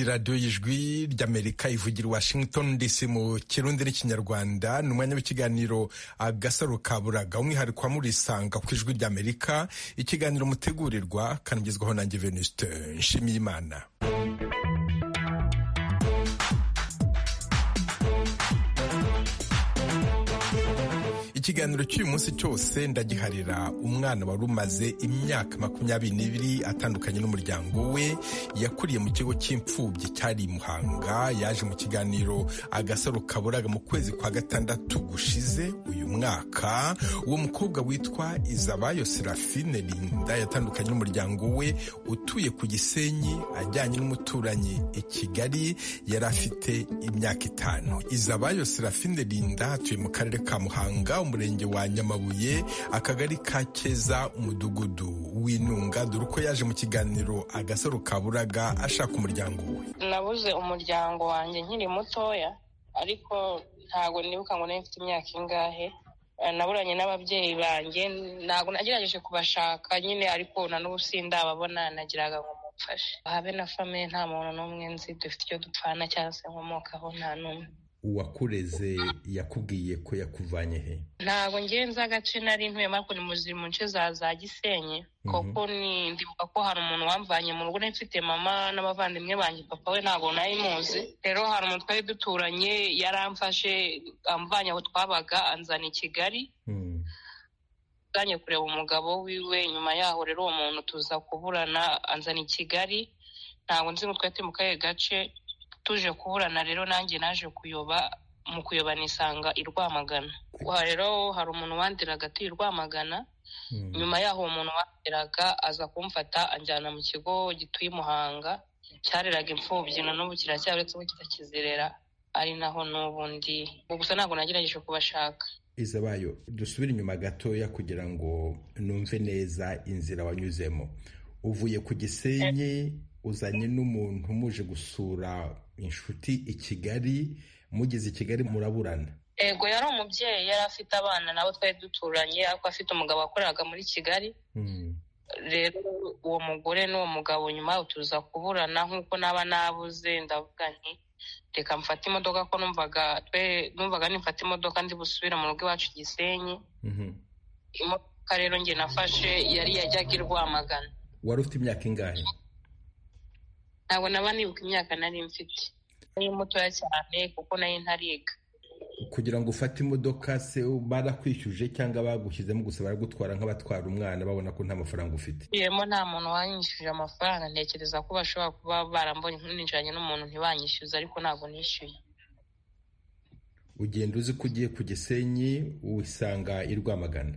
ni radiyo y'ijwi ry'Amerika ivugira i Washington DC mu kirundi n'ikinyarwanda. Ni umwanya w'ikiganiro Agasaro Kaburaga, umwihariko wa murisanga ku ijwi ry'Amerika, ikiganiro mutegurirwa kanagezwaho nanjye Venuste Nshimiyimana. Ikiganiro cy'uyu munsi cyose ndagiharira umwana wari umaze imyaka 22 atandukanye n'umuryango we. Yakuriye mu kigo cy'imfubyi cyari Muhanga. Yaje mu kiganiro Agasaro Kaburaga mu kwezi kwa gatandatu gushize uyu mwaka. Uwo mukobwa witwa Izabayo Serafine Linda yatandukanye n'umuryango we utuye ku Gisenyi, ajyanye n'umuturanyi i Kigali. Yari afite imyaka 5. Izabayo Serafine Linda atuye mu karere ka Muhanga, umurenge wa Nyamabuye, akagari ka Keza, umudugudu w'Intunga. Dore uko yaje mu kiganiro Agasaro Kaburaga ashaka umuryango we. Nabuze umuryango wanjye nkiri mutoya, ariko ntago nibuka ngo nari mfite imyaka ingahe. Naburanye n'ababyeyi banjye, ntago nagerageje kubashaka nyine, ariko na n'ubu sindababona. Nagiraga ngo mumfashe, habe na famille nta muntu n'umwe nzi dufite icyo dupfana cyangwa se nkomokaho, nta n'umwe. Uwakureze yakubwiye ko yakuvanye he? Ntago ngenza agace nari ntuyemo, ariko ni mu nce za Gisenyi. Koko ndibuka ko hari umuntu wamvanye mu rugo, nari mfite mama n'abavandimwe banjye, papa we ntago nari muzi. Rero hari umuntu twari duturanye yaramfashe amvanye aho twabaga anzana i Kigali. Zanye kureba umugabo wiwe. Nyuma yaho rero uwo muntu tuza kuburana, anzana i Kigali. Ntago nzi ngo twari mu kahe gace. Tuje kuburana rero nanjye naje kuyoba, mu kuyoba nisanga i Rwamagana. Rero hari umuntu wandiraga ati Rwamagana. Nyuma yaho umuntu wandiraga aza kumfata anjyana mu kigo gituye Muhanga, cyareraga imfubyi, na n'ubu kiracyaretse ko kitakizerera, ari naho n'ubundi. Gusa ntabwo nagerageje kubashaka. Izabayo, dusubire inyuma gatoya kugira ngo numve neza inzira wanyuzemo. Uvuye ku Gisenyi, uzanye n'umuntu muje gusura inshuti i Kigali. Mugeze i Kigali muraburana? Ego, yari umubyeyi, yari afite abana nabo twari duturanye, ariko afite umugabo wakoraga muri Kigali. Rero uwo mugore n'uwo mugabo nyuma tuza kuburana, nk'uko naba nabuze. Ndavuga nti reka mfate imodoka, ko numvaga nimfata imodoka ndi busubira mu rugo iwacu Gisenyi. Imodoka rero njye nafashe yari yajyaga i Rwamagana. Wari ufite imyaka ingahe? Ntabwo naba nibuka imyaka nari mfite, nari mutoya cyane kuko nari ntariga. Kugira ngo ufate imodoka se barakwishyuje cyangwa bagushyizemo gusa baragutwara nk'abatwara umwana babona ko nta mafaranga ufite? Yemo, nta muntu wanyishyuje amafaranga. Ntekereza ko bashobora kuba barambonye ninjiranye n'umuntu ntibanyishyuze, ariko ntabwo nishyuye. Ugenda uzi ko ugiye ku Gisenyi, wisanga i Rwamagana?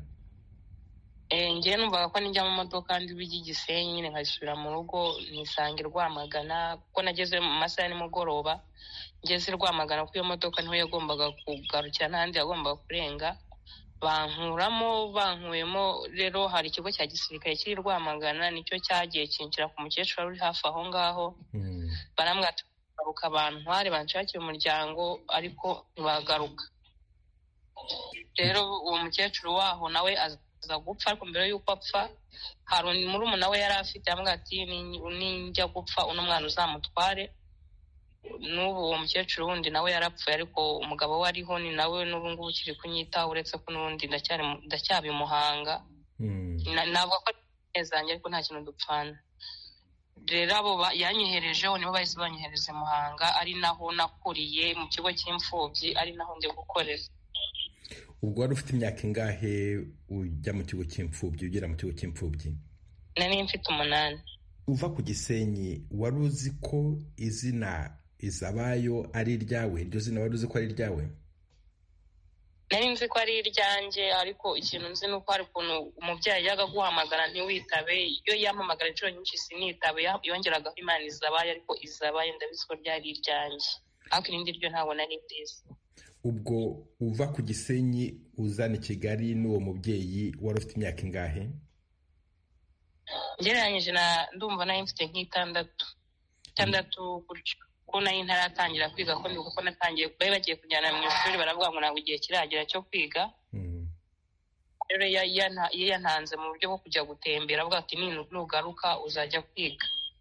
Njye numvaga ko nijya mu modoka ndi bijya Gisenyi nyine nkasubira mu rugo nisanga i Rwamagana, kuko nageze mu masaha nimugoroba. Ngeze i Rwamagana kuko iyo modoka niho yagombaga kugarukira, n'ahandi yagombaga kurenga. Bankuyemo rero hari ikigo cya gisirikare kiri i Rwamagana, nicyo cyagiye kinjira ku mukecuru uri hafi aho ngaho. Barambwira garuka bantware banshakire umuryango, ariko ntibagaruka. Rero uwo mukecuru waho nawe aza gupfa, ariko mbere y'uko apfa hari murumuna we yari afite, yambwira ati ninjya gupfa uno mwana uzamutware. N'ubu uwo mukecuru wundi nawe yarapfuye, ariko umugabo we ariho, ni nawe n'ubu ngubu ukiri kunyitaho, uretse ko n'ubundi ndacyabi Muhanga. Navuga ko nezanye, ariko nta kintu dupfana. Rero abo yanyoherejeho nibo bahise banyohereza Muhanga, ari naho nakuriye mu kigo cy'imfubyi, ari naho ndi gukorera. Ubwo wari ufite imyaka ingahe ujya mu kigo cy'imfubyi, ugera mu kigo cy'imfubyi? Nari mfite 8. Uva ku Gisenyi, wari uzi ko izina Izabayo ari iryawe? Iryo zina wari uzi ko ari iryawe? Nari nzi ko ari iryanjye, ariko ikintu nzi nuko hari ukuntu umubyeyi yaga guhamagara ntiwitabe. Iyo yampamagara inshuro nyinshi sinitabe, yongeragaho Imana Izabayo, ariko Izabayo ndabizi ko ryari iryanjye, ariko irindi ryo ntabwo nari mbizi. Ubwo uva ku Gisenyi uzana i Kigali n'uwo mubyeyi, wari ufite imyaka ingahe? Ngereranyije ndumva nari mfite nk'itandatu gutyo, ko nari ntaratangira kwiga. Ko ndibuka ko natangiye, bari bagiye kujyana mu ishuri, baravuga ngo ntabwo igihe kiragera cyo kwiga. Rero yantanze mu buryo bwo kujya gutembera, avuga ati nugaruka uzajya kwiga.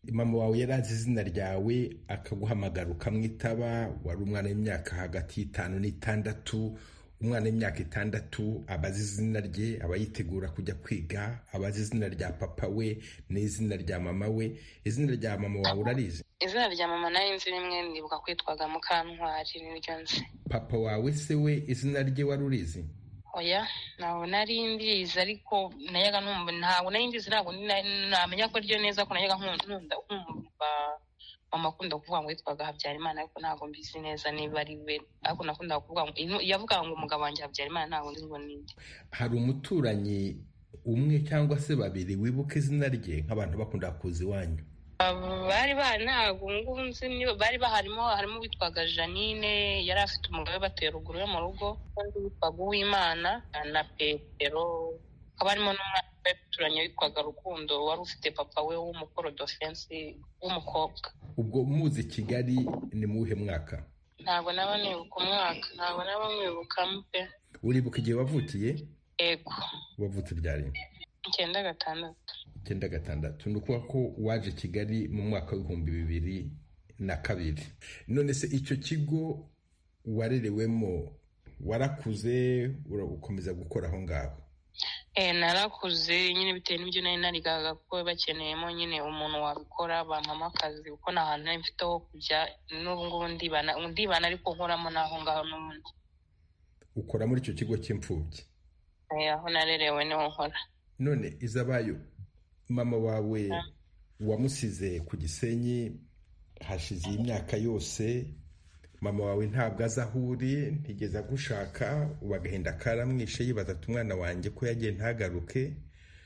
mama wawe yari azi izina ryawe akaguhamagara ukamwitaba, wari umwana w'imyaka hagati y'itanu n'itandatu. Umwana w'imyaka itandatu aba azi izina rye, aba yitegura kujya kwiga, aba azi izina rya papa we n'izina rya mama we. Izina rya mama wawe urarizi? Izina rya mama nari nzi rimwe, ndibuka kwitwaga Mukantwari, niryo nzi. Papa wawe se we izina rye wari urizi? Oya, ntabwo nari mbizi, ariko nayaga numva, ntabwo nari mbizi, ntabwo namenya ko ryo neza, ko nayaga nkumva mama akunda kuvuga ngo yitwaga Habyarimana, ariko ntabwo mbizi neza niba ari we, ariko nakunda kuvuga ngo yavuga ngo umugabo wanjye Habyarimana, ntabwo nzi ngo ninde. Hari umuturanyi umwe cyangwa se babiri wibuka izina rye nk'abantu bakunda kuza iwanyu? Bari ntabwo nzi, bari harimo witwaga Janine, yari afite umugabo bateye ruguru yo mu rugo, undi witwaga Uwimana na Petero, hakaba harimo n'umwana w'umuturanyi witwaga Rukundo, wari ufite papa we w'umukorodofensi w'umukobwa. Ubwo muzi Kigali ni mu wuhe mwaka? Ntabwo naba nibuka umwaka, ntabwo naba mwibukamo pe. Uribuka igihe wavukiye? Ego. Wavutse ryari? 96. 96. Ni ukuvuga ko waje Kigali mu mwaka w'2002. None se icyo kigo warerewemo warakuze ukomeza gukora aho ngaho? Narakuze nyine bitewe n'ibyo nari narigaga, kuko bakeneyemo nyine umuntu wabikora, bampamo akazi, kuko nta hantu nari mfite ho kujya. N'ubu ngubu ndibana ariko nkoramo n'aho ngaho n'ubundi. Ukora muri icyo kigo cy'imfubyi? Aho narerewe niho nkora. None Izabayo, mama wawe wamusize ku Gisenyi hashize imyaka yose, mama wawe ntabwo azi aho uri, ntigeze agushaka, ubu agahinda karamwishe, yibaza ati umwana wanjye ko yagiye ntagaruke.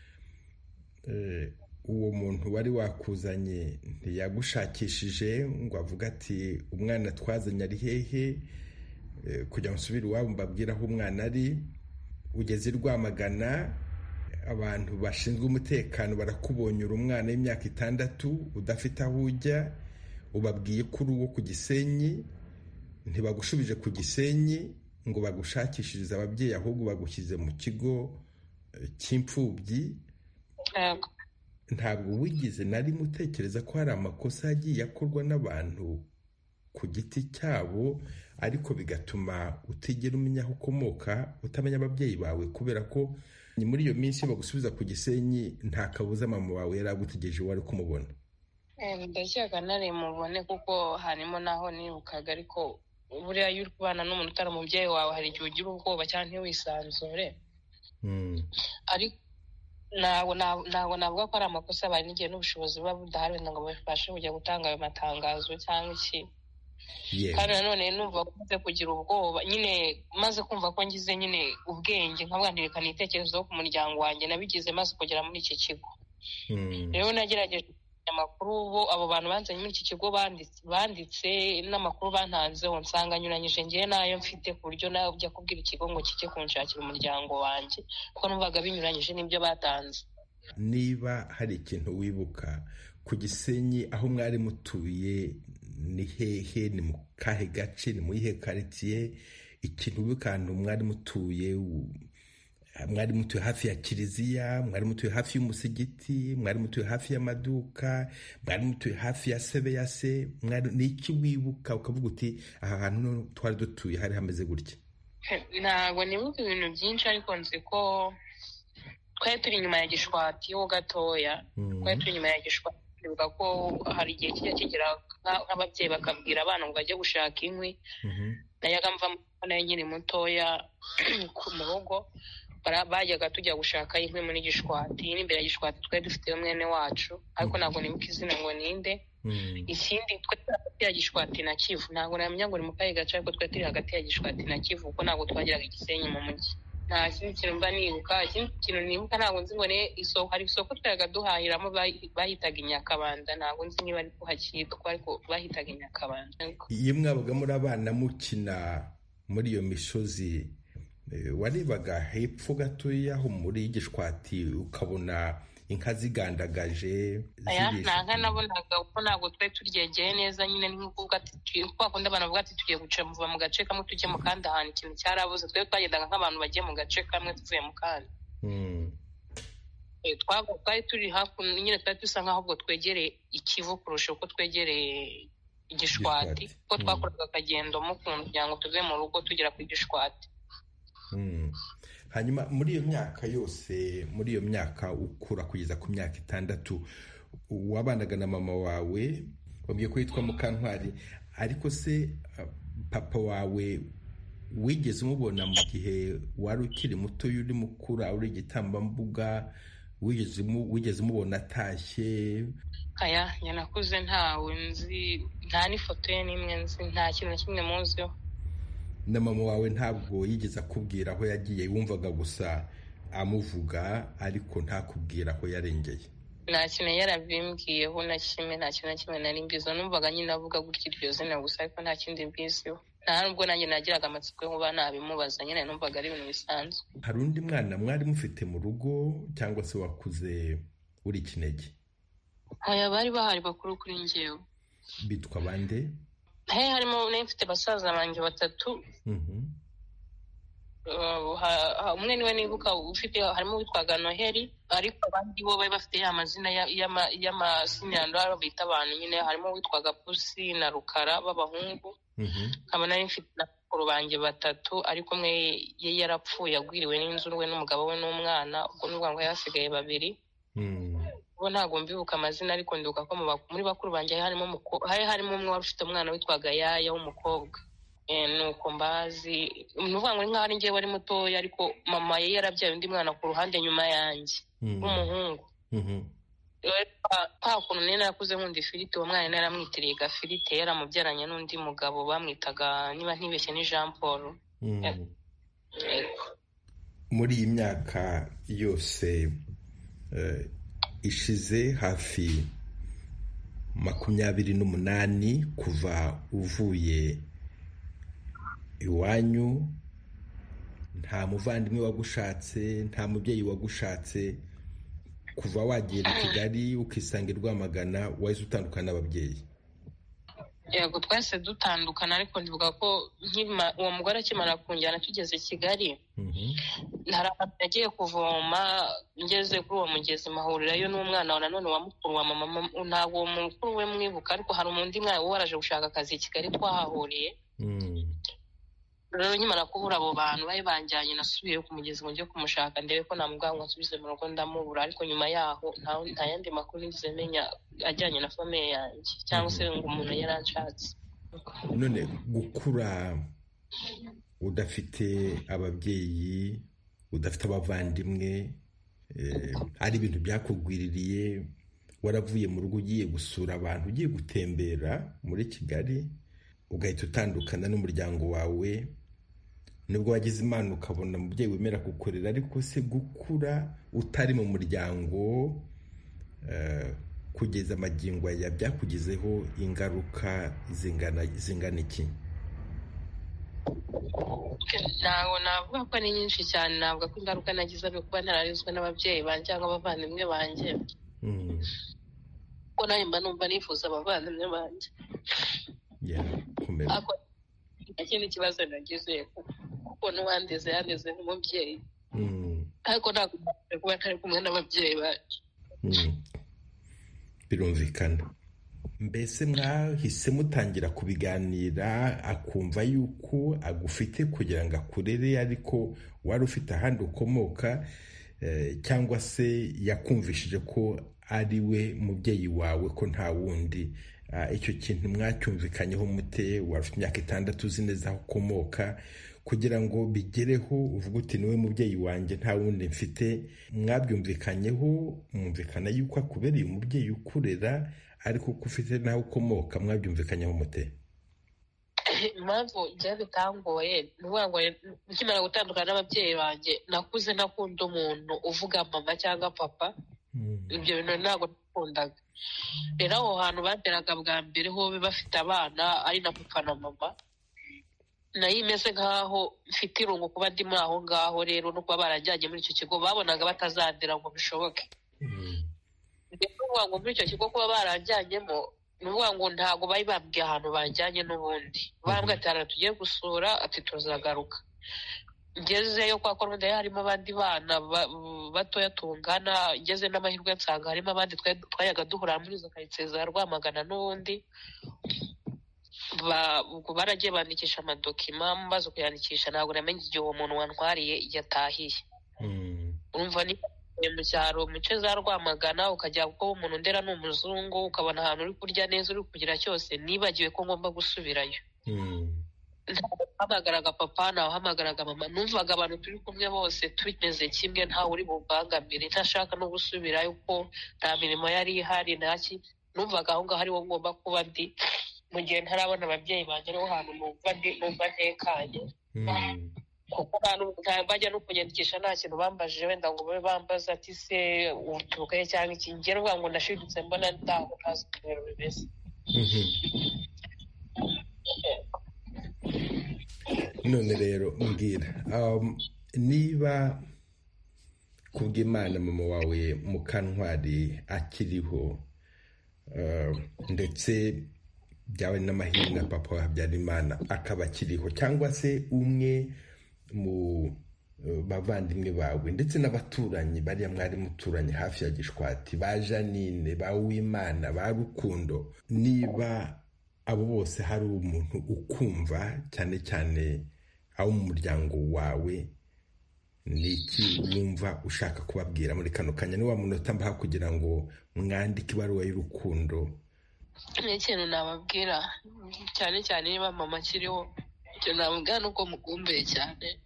Uwo muntu wari wakuzanye ntiyagushakishije ngo avuga ati umwana twazanye ari hehe, kugira ngo nsubire iwabo mbabwire aho umwana ari? Ugeze i Rwamagana, abantu bashinzwe umutekano barakubonye, uri umwana w'imyaka 6 udafite aho ujya, ubabwiye ko uri uwo ku Gisenyi, ntibagushubije ku Gisenyi ngo bagushakishirize ababyeyi, ahubwo bagushyize mu kigo cy'imfubyi. Ntabwo wigize nari mutekereza ko hari amakosa yagiye akorwa n'abantu ku giti cyabo, ariko bigatuma utigera umenya aho ukomoka, utamenya ababyeyi bawe, kubera ko muri iyo minsi bagusubiza ku Gisenyi nta kabuza mama wawe yari agutegereje wari kumubona? Ndashaka nari mubone, kuko harimo naho nibukaga, ariko buriya iyo uri kubana n'umuntu utari umubyeyi wawe hari igihe ugira ubwoba cyangwa ntiwisanzure. Ariko ntabwo navuga ko ari amakosa, bari n'igihe n'ubushobozi buba budahari ngo babashe kujya gutanga ayo matangazo cyangwa iki. Kandi nanone numva maze kugira ubwoba, nyine maze kumva ko ngize nyine ubwenge, nkavuga nti reka nitekerezeho ku muryango wanjye, nabigize maze kugera muri iki kigo. Rero nagerageje amakuru bo abo bantu banzanye muri iki kigo banditse n'amakuru bantanzeho, nsanga anyuranyije ngiye nayo mfite, ku buryo nawe ujya kubwira ikigo ngo kijye kunshakira umuryango wanjye, kuko numvaga binyuranyije n'ibyo batanze. Niba hari ikintu wibuka ku Gisenyi, aho mwari mutuye ni hehe? Ni mu kahe gace? Ni mu ihe quartier? Ikintu wibuka ahantu mwari mutuye? Mwari mutuye hafi ya kiliziya? Mwari mutuye hafi y'umusigiti? Mwari mutuye hafi y'amaduka? Mwari mutuye hafi ya Sebeya se? Ni iki wibuka ukavuga uti aha hantu twari dutuye hari hameze gutya? Ntabwo nibuka ibintu byinshi, ariko nzi ko twari turi inyuma ya Gishwati ho gatoya. Twari turi inyuma ya Gishwati, ndibuka ko hari igihe kijya kigera nk'ababyeyi bakabwira abana ngo bajye gushaka inkwi. Nayaga mva nayo nyine mutoya mu rugo, bajyaga tujya gushaka inkwi muri Gishwati. N'imbere ya Gishwati twari dufite mwene wacu, ariko ntabwo nibuka izina ngo ninde. Ikindi twari hagati ya Gishwati na Kivu, ntabwo namenya ngo ni mu kahe gace, ariko twari turi hagati ya Gishwati na Kivu, kuko ntabwo twageraga i Gisenyi mu mujyi. Nta kindi kintu mba nibuka. Ikindi kintu nibuka, ntabwo nzi ngo ni isoko, hari isoko twajaga duhahiramo bahitaga Inyakabanda, ntabwo nzi niba ari kuhakitwa, ariko bahitaga Inyakabanda. Iyo mwabaga muri abana mukina muri iyo misozi, warebaga hepfo gatoya aho muri Gishwati ukabona inka zigandagaje? Nta nka nabonaga, kuko ntabwo twari turyegeye neza. nyine ni nk'ukuvuga ati twakunda abantu bavuga ati tugiye muva mu gace kamwe tujye mu kandi ahantu ikintu cyarabuze, twari twagendaga nk'abantu bagiye mu gace kamwe tuvuye mu kandi. twari turi hakuno nyine, twari dusa nk'aho ubwo twegereye ikivu kurusha uko twegereye igishwati, kuko twakoraga akagendo mu kugira ngo tuve mu rugo tugera ku gishwati. Hanyuma muri iyo myaka yose, muri iyo myaka ukura kugeza ku myaka 6, wabanaga na mama wawe, wabwiye ko yitwa Mukantwari, ariko se papa wawe wigeze umubona mu gihe wari ukiri muto, uri mukura, uri igitambambuga, wigeze umubona atashye? Aya yanakuze ntawe nzi, nta n'ifoto ye n'imwe nzi, nta kintu na kimwe muziho. Na mama wawe ntabwo yigeze akubwira aho yagiye? Wumvaga gusa amuvuga ariko ntakubwira aho yarengeye? Nta kintu yarabimbwiyeho na kimwe, nta kintu na kimwe nari mbiziho. Numvaga nyine avuga gutya iryo zina gusa, ariko nta kindi mbiziho. Nta nubwo nanjye nagiraga amatsiko yo kuba nabimubaza, nyine numvaga ari ibintu bisanzwe. Hari undi mwana mwari mufite mu rugo cyangwa se wakuze uri kinege? Aya bari bahari bakuru kuri njyewe. Bitwa bande? Harimo mfite basaza banjye 3. Umwe niwe nibuka ufite, harimo witwaga Noheli, ariko abandi bo bari bafite amazina y'amasinyandaro bita abantu nyine. Harimo witwaga Pusi na Rukara b'abahungu. Nkaba nari mfite n'abakuru banjye 3, ariko umwe ye yarapfuye agwiriwe n'inzu, we n'umugabo we n'umwana, ubwo n'ubwo ngo yasigaye 2. Ubu ntabwo mbibuka amazina, ariko ndibuka ko muri bakuru banjye harimo umwe wari ufite umwana witwaga Yaya w'umukobwa. Nuko mbazi, nuvuga ngo nk'aho ari njye wari mutoya, ariko mama ye yarabyaye undi mwana ku ruhande nyuma yanjye w'umuhungu. Kuntu nene nakuze nkunda ifiriti, uwo mwana naramwitiriye Gafirite, yaramubyaranye n'undi mugabo bamwitaga, niba ntibeshye, ni Jean Paul. Muri iyi myaka yose ishize hafi 28 kuva uvuye iwanyu, nta muvandimwe wagushatse, nta mubyeyi wagushatse, kuva wagera i Kigali ukisanga i Rwamagana, wahise utandukana n'ababyeyi? Yego, twese dutandukana, ariko ndivuga ko uwo mugore akimara kunjyana tugeze i Kigali, hari ahantu yagiye kuvoma, ngeze kuri uwo mugezi mahurirayo n'umwana wa nanone wa mukuru wa mama. Ntabwo uwo mukuru we mwibuka, ariko hari undi mwana waraje gushaka akazi i Kigali, twahahuriye. Rero nkimara kubura abo bantu bari banjyanye, nasubiye ku mugezi ngo njye kumushaka ndebe ko namubwira ngo asubize mu rugo, ndamubura. Ariko nyuma yaho nta yandi makuru nigeze menya ajyanye na famille yanjye, cyangwa se ngo umuntu yaranshatse. None gukura udafite ababyeyi, udafite abavandimwe, ari ibintu byakugwiririye? Waravuye mu rugo ugiye gusura abantu, ugiye gutembera muri Kigali, ugahita utandukana n'umuryango wawe. Nubwo wagize Imana ukabona umubyeyi wemera kukurera, ariko se gukura utari mu muryango kugeza amagingo aya byakugizeho ingaruka zingana iki? Ntabwo navuga ko ari nyinshi cyane. Navuga ko ingaruka nagize ari kuba nararizwe n'ababyeyi banjye cyangwa abavandimwe banjye, kuko nanjye mba numva nifuza abavandimwe banjye. Ikindi kibazo nagize, kuko n'uwandeze yandeze nk'umubyeyi, ariko ntabwo kuba ntari kumwe n'ababyeyi bacu. Birumvikana. Mbese mwahise mutangira kubiganira, akumva yuko agufite kugira ngo akurere, ariko wari ufite ahandi ukomoka, cyangwa se yakumvishije ko ari we mubyeyi wawe, ko nta wundi? Icyo kintu mwacyumvikanyeho mute? Wari ufite imyaka 6, uzi neza aho ukomoka, kugira ngo bigereho uvuga uti niwe mubyeyi wanjye, nta wundi mfite. Mwabyumvikanyeho, mwumvikana yuko akubereye umubyeyi ukurera, ariko ko ufite naho ukomoka, mwabyumvikanyeho mute? Impamvu njye bitangoye ni ukuvuga ngo nkimara gutandukana n'ababyeyi banjye, nakuze nakunda umuntu uvuga mama cyangwa papa. Ibyo bintu ntabwo nakundaga. Rero aho hantu bateraga bwa mbere ho bafite abana ari na papa na mama, nayo imeze nk'aho mfite irungu kuba ndi muri aho ngaho. Rero no kuba barajyanye muri icyo kigo, babonaga batazandera ngo bishoboke. Ni ukuvuga ngo muri icyo kigo kuba barajyanyemo, ni ukuvuga ngo ntabwo bari bambwiye ahantu banjyanye n'ubundi. Bambwiye ati hano tugiye gusura, ati tuzagaruka. ngezeyo kwa Koronde harimo abandi bana batoya tungana, ngeze n'amahirwe nsanga harimo abandi twayaga duhura muri izo karitsiye za Rwamagana n'ubundi. Ubwo baragiye bandikisha amadokima, maze kuyandikisha ntabwo namenye igihe uwo muntu wantwariye yatahiye. Urumva ni mu cyaro mu nce za Rwamagana, ukajya kuko umuntu ndera ni umuzungu, ukabona ahantu uri kurya neza uri kugira cyose, nibagiwe ko ngomba gusubirayo. Nahamagaraga papa, nahamagaraga mama, numvaga abantu turi kumwe bose tumeze kimwe, ntawe uri bubangamire, ntashaka no gusubirayo kuko nta mirimo yari ihari, ntaki. Numvaga aho ngaho ariho ngomba kuba ndi, mu gihe ntarabona ababyeyi banjye ariho hantu numva ntekanye. Kuko bajya no kunyandikisha nta kintu bambajije, wenda ngo babe bambaza ati se uturukaye cyangwa iki, njye nuvuga ngo ndashidutse mbona ndaho ntazi ukuntu bimeze. None rero mbwira, niba kubw'Imana mama wawe Mukantwari akiriho, ndetse byawe n'amahirwe na papa wa Habyarimana akaba akiriho, cyangwa se umwe mu bavandimwe bawe ndetse n'abaturanyi bariya mwari muturanye hafi ya Gishwati, ba Janine, ba Uwimana, ba Rukundo, niba abo bose hari umuntu ukumva cyane cyane abo mu muryango wawe, ni iki wumva ushaka kubabwira muri kano kanya? Ni wa munota mbaha kugira ngo mwandike ibaruwa y'urukundo. Ikintu nababwira cyane cyane niba mama akiriho, icyo nababwira nuko mukumbuye cyane.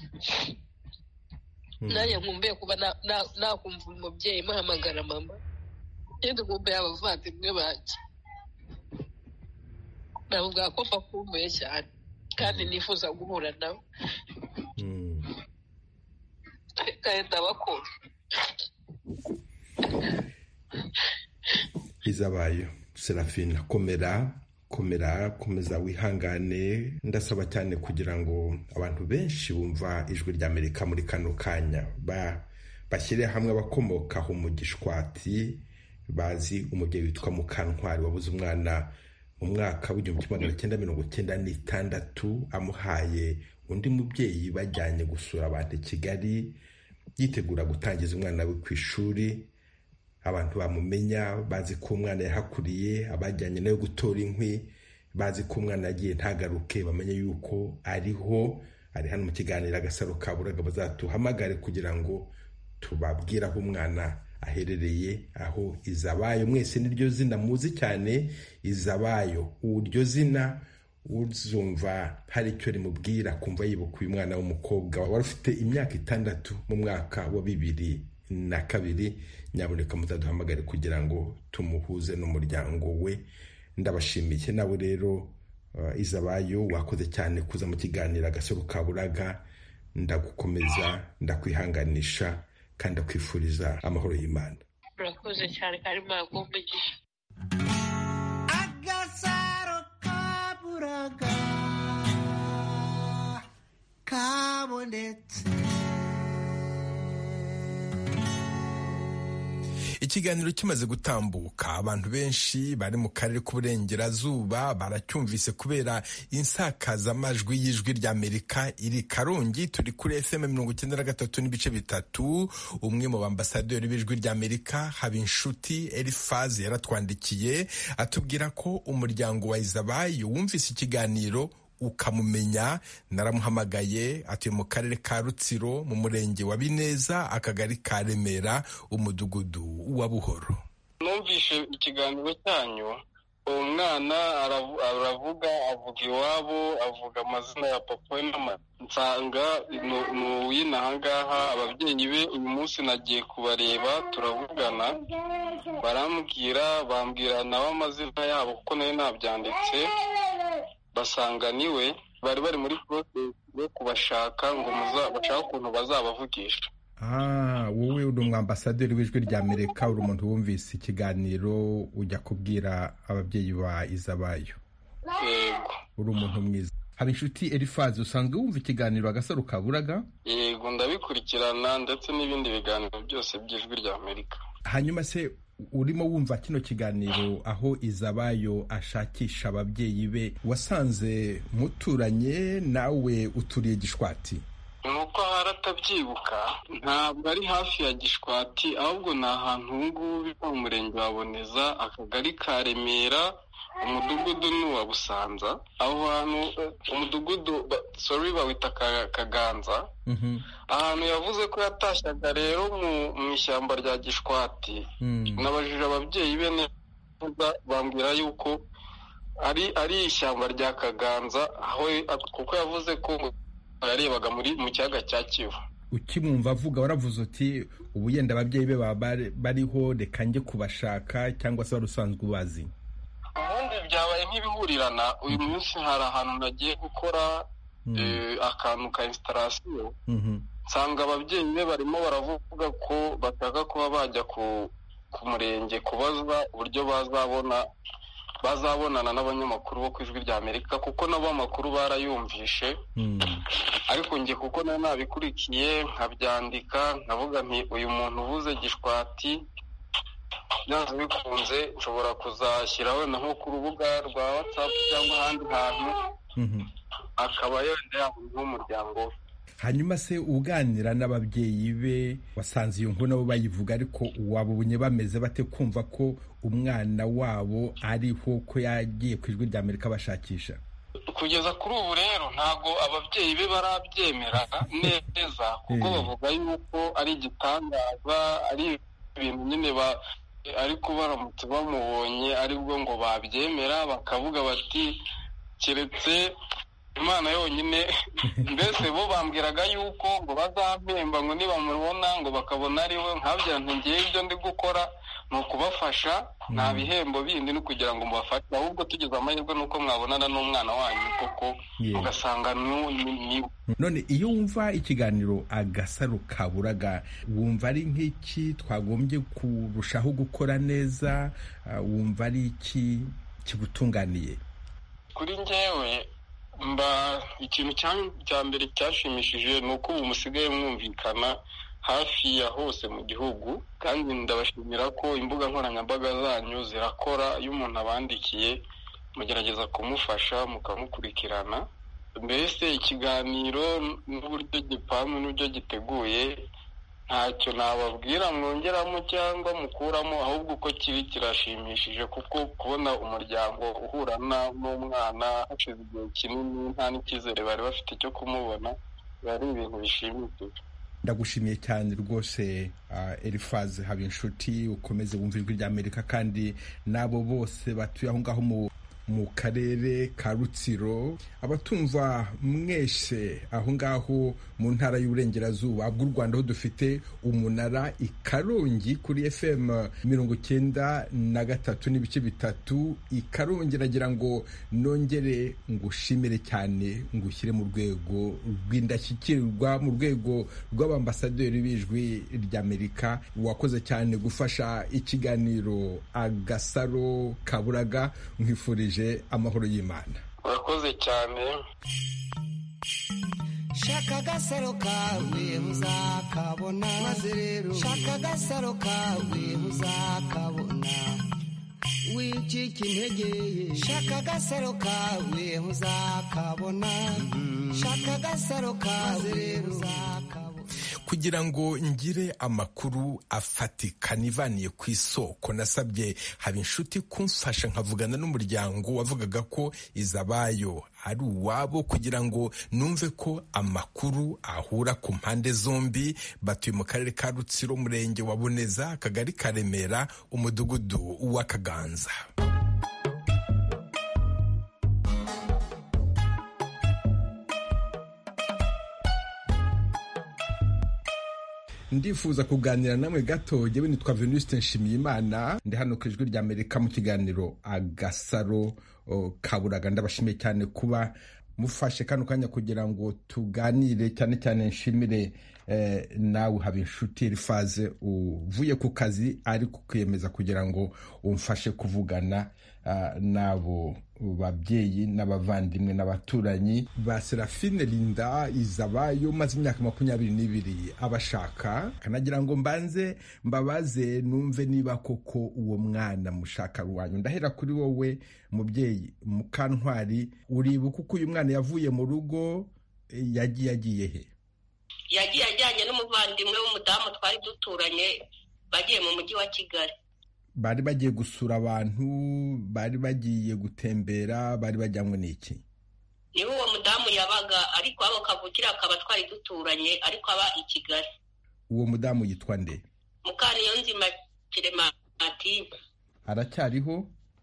Nanjye nkumbuye kuba nakumva umubyeyi muhamagara mama, kandi nkumbuye abavandimwe banjye. Navuga ko mbakumbuye cyane kandi nifuza guhura nabo. Kandi ndabakunda. Izabayo Serafina, komeza wihangane. Ndasaba cyane kugira ngo abantu benshi bumva ijwi ry'Amerika muri kano kanya bashyire hamwe abakomokaho mu Gishwati, bazi umubyeyi witwa Mukantwari wabuze umwana mu mwaka w'1996, amuhaye undi mubyeyi bajyanye gusura abantu i Kigali, yitegura gutangiza umwana we ku ishuri. Abantu bamumenya bazi ko umwana yahakuriye, abajyanye nayo gutora inkwi bazi ko umwana yagiye ntagaruke, bamenye yuko ari hano mu kiganiro Agasaro Kaburaga. Bazatuhamagare kugira ngo tubabwire aho umwana aherereye, aho Izabayo. Mwese niryo zina muzi cyane, Izabayo. Uryo zina uzumva hari icyo rimubwira, kumva yibuka uyu mwana w'umukobwa wari ufite imyaka 6 mu mwaka wa 2002. Nyaboneka muzaduhamagare kugira ngo tumuhuze n'umuryango we. Ndabashimiye nawe rero Izabayo, wakoze cyane kuza mu kiganiro Agasaro Kaburaga. Ndagukomeza, ndakwihanganisha kandi akwifuriza amahoro y'Imana. Urakoze cyane kandi mwakumbugisha. Agasaro Kaburaga kabonetse. Ikiganiro kimaze gutambuka, abantu benshi bari mu karere k'uburengerazuba baracyumvise kubera insakazamajwi y'ijwi ry'Amerika iri Karongi. Turi kuri FM 93.3. Umwe mu bambasaderi b'ijwi ry'Amerika, Habinshuti Elifaze, yaratwandikiye atubwira ko umuryango wa Izabayo wumvise ikiganiro ukamumenya. Naramuhamagaye, atuye mu karere ka Rutsiro, mu murenge wa Bineza, akagari ka Remera, umudugudu wa Buhoro. Numvise ikiganiro cyanyu, uwo mwana aravuga, avuga iwabo, avuga amazina ya papa we n'ama, nsanga n'uwinaha ngaha. Ababyeyi be uyu munsi nagiye kubareba, turavugana, bambwira nabo amazina yabo kuko nayo nabyanditse, basanga niwe. Bari muri process yo kubashaka ngo bashaka ukuntu bazabavugisha. Wowe uri umwambasaderi w'ijwi ry'Amerika, uri umuntu wumvise ikiganiro ujya kubwira ababyeyi ba Izabayo. Yego. Uri umuntu mwiza. Habinshuti Elifaze, usanzwe wumva ikiganiro Agasaro Kaburaga? Yego, ndabikurikirana ndetse n'ibindi biganiro byose by'ijwi ry'Amerika. Hanyuma se urimo wumva kino kiganiro aho Izabayo ashakisha ababyeyi be, wasanze muturanye nawe uturiye Gishwati? nuko haratabyibuka ntabwo ari hafi ya Gishwati ahubwo ni ahantu ngubu mu murenge wa Boneza akagari ka Remera umudugudu n'uwa Busanza aho hantu umudugudu bawita Kaganza ahantu yavuze ko yatashyaga rero mu ishyamba rya Gishwati nabajije ababyeyi be neza bambwira yuko ari ishyamba rya Kaganza aho kuko yavuze ko yarebaga mu kiyaga cya Kivu. Ukimwumva avuga waravuze uti ubu yenda ababyeyi be bariho reka njye kubashaka cyangwa se warusanzwe ubazi? Ubundi byabaye nk'ibihurirana uyu munsi hari ahantu nagiye gukora akantu ka installation nsanga ababyeyi be barimo baravuga ko bashaka kuba bajya ku murenge kubaza uburyo bazabonana n'abanyamakuru bo ku Ijwi rya Amerika kuko nabo amakuru barayumvishe ariko njye kuko nabikurikiye nkabyandika nkavuga nti uyu muntu uvuze Gishwati byanze bikunze nshobora kuzashyiraho nko ku rubuga rwa WhatsApp cyangwa ahandi hantu akaba yenda yabona nk'umuryango we. Hanyuma se uganira n'ababyeyi be wasanze iyo nkuru nabo bayivuga ariko wabonye bameze bate kumva ko umwana wabo ariho ko yagiye ku Ijwi rya Amerika bashakisha? Kugeza kuri ubu rero ntago ababyeyi be barabyemera neza kuko bavuga yuko ari igitangaza ari ibintu nyine ariko baramutse bamubonye aribwo ngo babyemera bakavuga bati keretse Imana yonyine. Mbese bo bambwiraga yuko ngo bazampemba ngo nibamubona ngo bakabona ari we nkabya ngiye ibyo ndi gukora ni ukubafasha nta bihembo bindi no kugira ngo mubafashe ahubwo tugeze amahirwe nuko mwabonana n'umwana wanyu koko ugasanga ni none iyo wumva ikiganiro Agasaro Kaburaga wumva ari nk'iki twagombye kurushaho gukora neza wumva ari iki kigutunganiye? Kuri njyewe ikintu cya mbere cyashimishije ni uko ubu musigaye mwumvikana hafi ya hose mu gihugu kandi ndabashimira ko imbuga nkoranyambaga zanyu zirakora iyo umuntu abandikiye mugerageza kumufasha mukamukurikirana. Mbese ikiganiro n'uburyo gipangu n'uburyo giteguye ntacyo nababwira mwongeramo cyangwa mukuramo ahubwo uko kiri kirashimishije kuko kubona umuryango uhurana n'umwana hashize igihe kinini nta n'icyizere bari bafite cyo kumubona bari ibintu bishimishije. Ndagushimiye cyane rwose Elifaze Habinshuti ukomeze wumva Ijwi rya Amerika kandi nabo bose batuye aho ngaho mu karere ka Rutsiro abatumva mwese aho ngaho mu ntara y'uburengerazuba bw'u Rwanda aho dufite umunara i Karongi kuri FM 93.3 i Karongi nagira ngo nongere ngushimire cyane ngushyire mu rwego rw'indashyikirwa mu rwego rw'abambasaderi b'Ijwi rya Amerika wakoze cyane gufasha ikiganiro Agasaro Kaburaga nkwifurije amahoro y'Imana. Urakoze cyane. Shaka Agasaro kawe uzakabona maze rero shaka Agasaro kawe uzakabona wicika intege shaka Agasaro kawe uzakabona shaka Agasaro kawe rero uzakabona. Kugira ngo ngire amakuru afatika nivaniye ku isoko nasabye Habinshuti kumfasha nkavugana n'umuryango wavugaga ko Izabayo ari uwabo kugira ngo numve ko amakuru ahura ku mpande zombi. Batuye mu karere ka Rutsiro umurenge wa Boneza akagari ka Remera umudugudu wa Kaganza. Ndifuza kuganira namwe gato jewe nitwa Venuste Nshimiyimana ndi hano ku Ijwi rya Amerika mu kiganiro Agasaro Kaburaga. Ndabashimiye cyane kuba mufashe kano kanya kugira ngo tuganire cyane cyane nshimire nawe Habinshuti Elifaze uvuye ku kazi ariko kwiyemeza kugira ngo umfashe kuvugana nabo babyeyi n'abavandimwe n'abaturanyi ba Serafine Linda Izabayo maze imyaka 22 abashaka kanagira ngo mbanze mbabaze numve niba koko uwo mwana mushaka rwanyu. Ndahera kuri wowe mubyeyi Mukantwari uribuka uko uyu mwana yavuye mu rugo yagiye he? yagiye ajyanye n'umuvandimwe w'umudamu twari duturanye, bagiye mu mujyi wa Kigali. Bari bagiye gusura abantu, bari bagiye gutembera, bari bajyanywe n'iki? Niho uwo mudamu yabaga, ariko abo kavukira akaba twari duturanye, ariko aba i Kigali. Uwo mudamu yitwa nde? Mukaniyonzima Clementine. Aracyariho?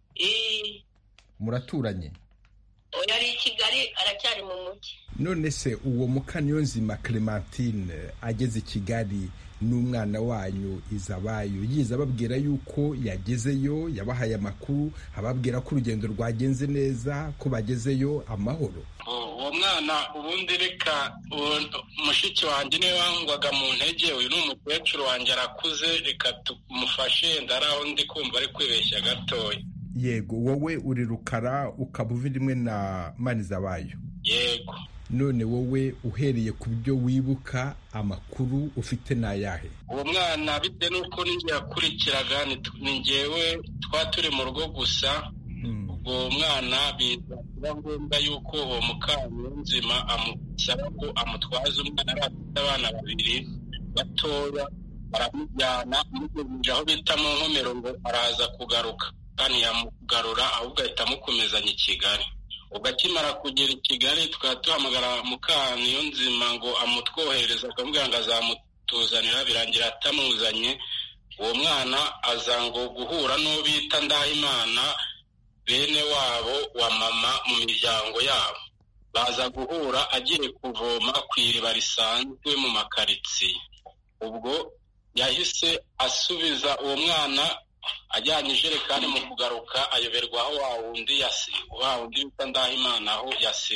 Muraturanye? Yari i Kigali, aracyari mu mujyi. None se uwo Mukaniyonzima Clementine ageze i Kigali n'umwana wanyu Izabayo, yiza ababwira yuko yagezeyo, yabahaye amakuru, ababwira ko urugendo rwagenze neza, ko bagezeyo amahoro? Uwo mwana ubundi reka mushiki wanjye niwe wangwaga mu ntege, uyu ni umukecuru wanjye arakuze, reka tumufashe, ndaraho ndi kumva ari kwibeshya gatoya. Yego, wowe uri Rukara ukaba uva rimwe na Manizabayo? Yego. None wowe uhereye ku byo wibuka, amakuru ufite n'ayahe? Uwo mwana bitewe n'uko ninjye yakurikiraga, ni njyewe turi mu rugo gusa. Uwo mwana biza kuba ngombwa yuko uwo Mukaniyonzima amusaba ko amutwaza umwana, ari afite abana babiri batoya, baramujyana amugejeje aho bita mu Nkomero ngo araza kugaruka, kandi yamugarura ahubwo ahita amukomezanya i Kigali. Ubwo akimara kugera i Kigali tukaba duhamagara Mukaniyonzima ngo amutwohereza, akamubwira ngo azamutuzanira, birangira atamuzanye. Uwo mwana aza ngo guhura n'uwo bita Ndahimana, bene wabo wa mama mu miryango yabo. Baza guhura agiye kuvoma ku iriba risanzwe mu makaritsiye. Ubwo yahise asubiza uwo mwana ajyanye ijerekani, mu kugaruka ayoberwa aho wa wundi bita Ndahimana aho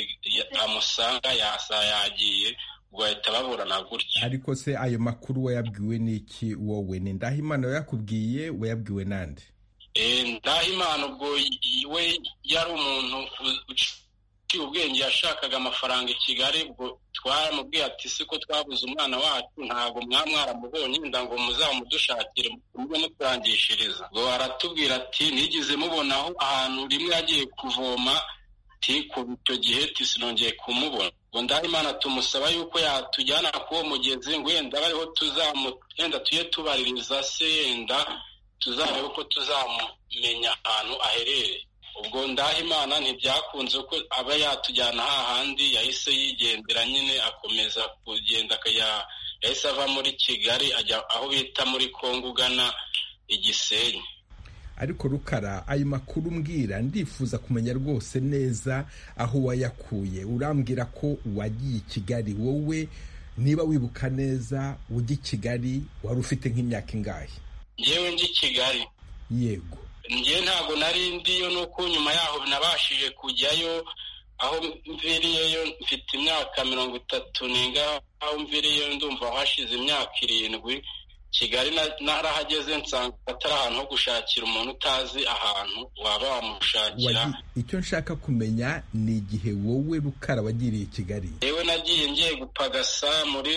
amusanga, yagiye, ubwo ahita baburana gutya. Ariko se ayo makuru wayabwiwe n'iki wowe? Ni Ndahimana wayakubwiye, wayabwiwe nande? Ndahimana ubwo we yari umuntu uciye ubwenge, yashakaga amafaranga i Kigali. Ubwo twaramubwiye ati siko twabuze umwana wacu, ntabwo mwaramubonye, ngo muzamudushakire mujye muturangishiriza. Ubwo aratubwira ati nigeze mubonaho ahantu rimwe yagiye kuvoma, ku icyo gihe sinongeye kumubona. Ngo Ndahimana tumusaba yuko yatujyana ku uwo mugezi, ngo wenda bariho yenda tujye tubaririza se, yenda tuzarebe ko tuzamumenya ahantu aherereye. Ubwo Ndahimana ntibyakunze ko aba yatujyana hahandi, yahise yigendera nyine, akomeza kugenda, yahise ava muri Kigali ajya aho bita muri Kongo ugana i Gisenyi. Ariko Rukara, ayo makuru mbwira, ndifuza kumenya rwose neza aho wayakuye. Urambwira ko wagiye i Kigali, wowe niba wibuka neza ujya i Kigali wari ufite nk'imyaka ingahe? Njyewe njye i Kigali? Yego. Njye ntabwo nari ndiyo, nuko nyuma yaho nabashije kujyayo. Aho mviriyeyo mfite imyaka 30 n'inga, aho mviriyeyo ndumva hashize imyaka 7. Kigali narahageze nsanga atari ahantu ho gushakira umuntu utazi ahantu waba wamushakira. Icyo nshaka kumenya ni igihe wowe Rukara wagiriye i Kigali. Yewe nagiye ngiye gupagasa muri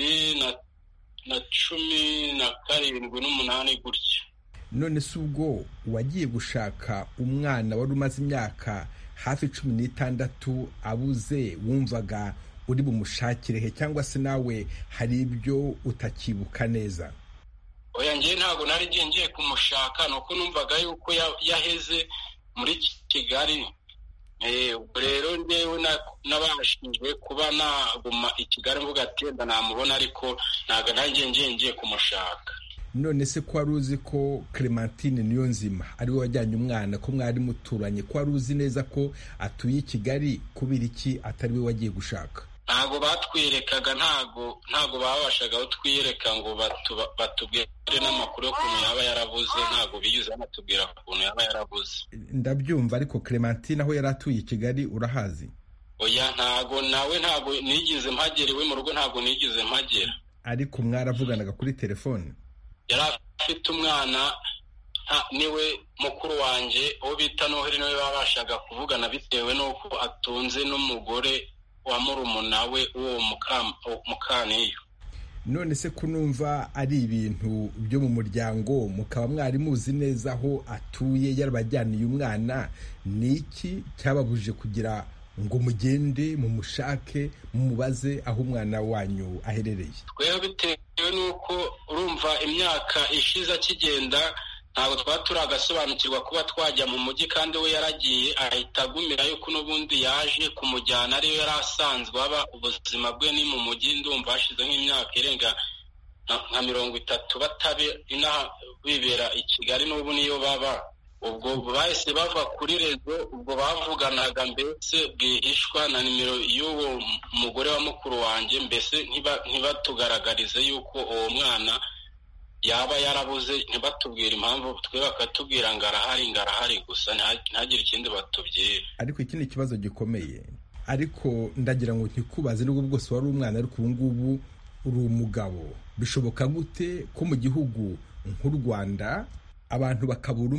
2017 n'umunani gutya. None se ubwo wagiye gushaka umwana wari umaze imyaka hafi 16 abuze, wumvaga uri bumushakire he, cyangwa se nawe hari ibyo utakibuka neza? Oya, njye ntabwo nari ngiye kumushaka, nuko numvaga yuko yaheze muri Kigali. Ubwo rero njyewe nabashijwe kuba naguma i Kigali, mvuga ati wenda namubona, ariko ntabwo nari ngiye kumushaka. None se ko wari uzi ko Clementine Niyonzima ari we wajyanye umwana, ko mwari muturanye, ko wari uzi neza ko atuye i Kigali, kubera iki atari we wagiye gushaka? Ntabwo batwirekaga, ntabwo babashaga aho twiyereka ngo batubwire n'amakuru y'ukuntu yaba yarabuze. Ntabwo bigeze banatubwira ukuntu yaba yarabuze. Ndabyumva, ariko Clementine aho yari atuye i Kigali urahazi? Oya, ntabwo nigeze mpagera iwe mu rugo, ntabwo nigeze mpagera. Ariko mwaravuganaga kuri telefone? Yari afite umwana, niwe mukuru wanjye uwo bita Noheli, niwe babashaga kuvugana bitewe n'uko atunze n'umugore wa murumuna we uwo Mukaniyo. None se kunumva ari ibintu byo mu muryango, mukaba mwari muzi neza aho atuye, yarabajyaniye umwana, ni iki cyababujije kugira ngo mugende mumushake mumubaze aho umwana wanyu aherereye? Twebwe bitewe n'uko urumva imyaka ishize akigenda ntabwo twaba turagasobanukirwa kuba twajya mu mujyi, kandi we yaragiye ahita agumira yuko n'ubundi yaje kumujyana ariyo yari asanzwe aba. Ubuzima bwe ni mu mujyi, ndumva hashize nk'imyaka irenga nka 30 batabe inaha bibera i Kigali, n'ubu niyo baba. Ubwo bahise bava kuri rezo, ubwo bavuganaga mbese bwihishwa na nimero y'uwo mugore wa mukuru wanjye, mbese ntibatugaragarize yuko uwo mwana yaba yarabuze, ntibatubwira impamvu, twe bakatubwira ngo arahari gusa, ntagire ikindi batubwira. Ariko iki ni ikibazo gikomeye. Ariko ndagira ngo ntikubaze, nubwo bwose wari umwana ariko ubu ngubu uri umugabo, bishoboka gute ko mu gihugu nk'u Rwanda abantu bakabura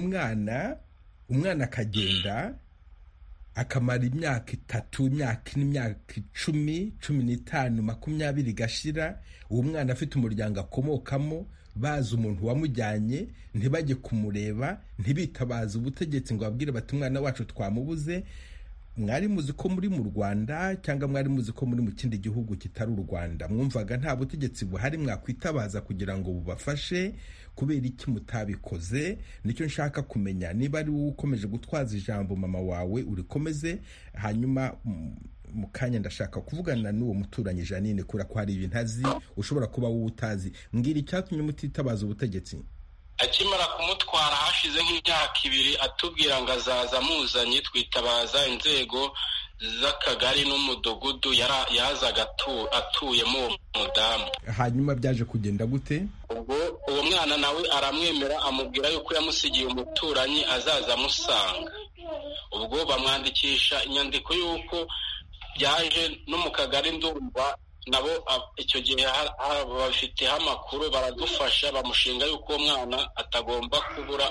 umwana akagenda akamara imyaka 3, imyaka 4, imyaka 10, 15, 20 gashira, uwo mwana afite umuryango akomokamo, bazi umuntu wamujyanye, ntibajye kumureba, ntibitabaza ubutegetsi ngo babwire bati umwana wacu twamubuze? Mwari muzi ko muri mu Rwanda cyangwa mwari muzi ko muri mu kindi gihugu kitari u Rwanda? Mwumvaga nta butegetsi buhari mwakwitabaza kugira ngo bubafashe? Kubera iki mutabikoze? Nicyo nshaka kumenya. Niba ari wowe ukomeje gutwaza ijambo mama wawe, urikomeze, hanyuma mu kanya ndashaka kuvugana n'uwo muturanyi Janine, kura ko hari ibintu azi ushobora kuba wowe utazi. Mbwira icyatumye mutitabaza ubutegetsi. Akimara kumutwara hashize nk'imyaka 2 atubwira ngo azaza amuzanye, twitabaza inzego z'akagari n'umudugudu yazaga atuyemo uwo mudamu. Hanyuma byaje kugenda gute? Ubwo uwo mwana nawe aramwemera, amubwira yuko yamusigiye umuturanyi azaza amusanga. Ubwo bamwandikisha inyandiko yuko byaje no mu kagari, ndumva nabo icyo gihe bafiteho amakuru, baradufasha, bamushinga yuko uwo mwana atagomba kubura,